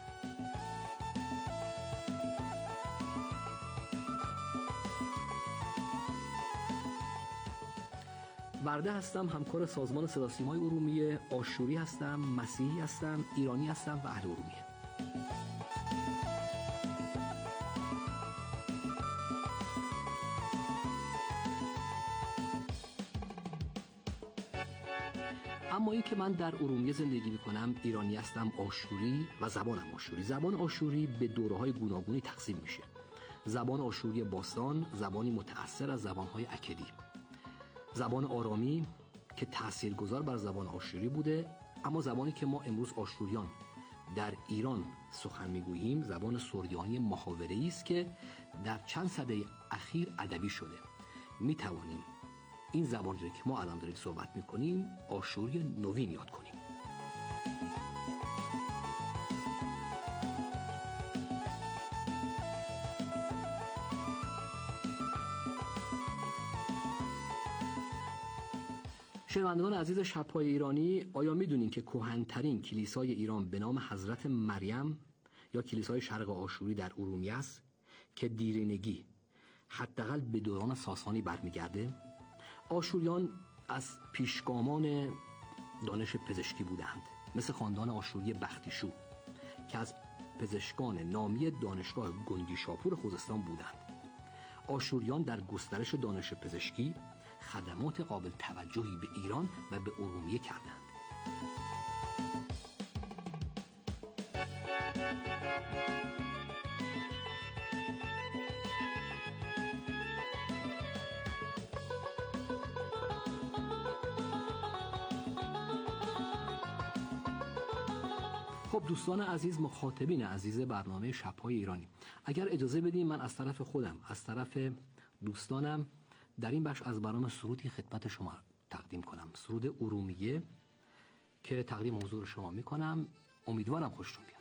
برده هستم، همکار سازمان صدا سیمای ارومیه. آشوری هستم، مسیحی هستم، ایرانی هستم و اهل ارومیه. اما این که من در ارومیه زندگی میکنم، ایرانی هستم، آشوری و زبانم آشوری. زبان آشوری به دوره‌های گوناگونی تقسیم میشه. زبان آشوری باستان زبانی متأثر از زبان‌های اکدی. زبان آرامی که تاثیرگذار بر زبان آشوری بوده، اما زبانی که ما امروز آشوریان در ایران سخن میگوییم زبان سردیانی محاوره‌ای است که در چند سده اخیر ادبی شده. میتوانیم این زبان رو که ما الان داریم صحبت میکنیم آشوری نوین یاد کنیم. شنوندگان عزیز شب‌های ایرانی، آیا میدونین که کهن‌ترین کلیسای ایران به نام حضرت مریم یا کلیسای شرق آشوری در ارومیه است که دیرینگی حداقل به دوران ساسانی برمیگرده؟ آشوریان از پیشگامان دانش پزشکی بودند، مثل خاندان آشوری بختیشو که از پزشکان نامی دانشگاه گندیشاپور خوزستان بودند. آشوریان در گسترش دانش پزشکی خدمات قابل توجهی به ایران و به ارومیه کردند. خب دوستان عزیز، مخاطبین عزیز برنامه شب‌های ایرانی، اگر اجازه بدین من از طرف خودم، از طرف دوستانم در این بخش از برنامه سرودی خدمت شما تقدیم کنم. سرود ارومیه که تقدیم حضور شما میکنم. امیدوارم خوشتون بیاد.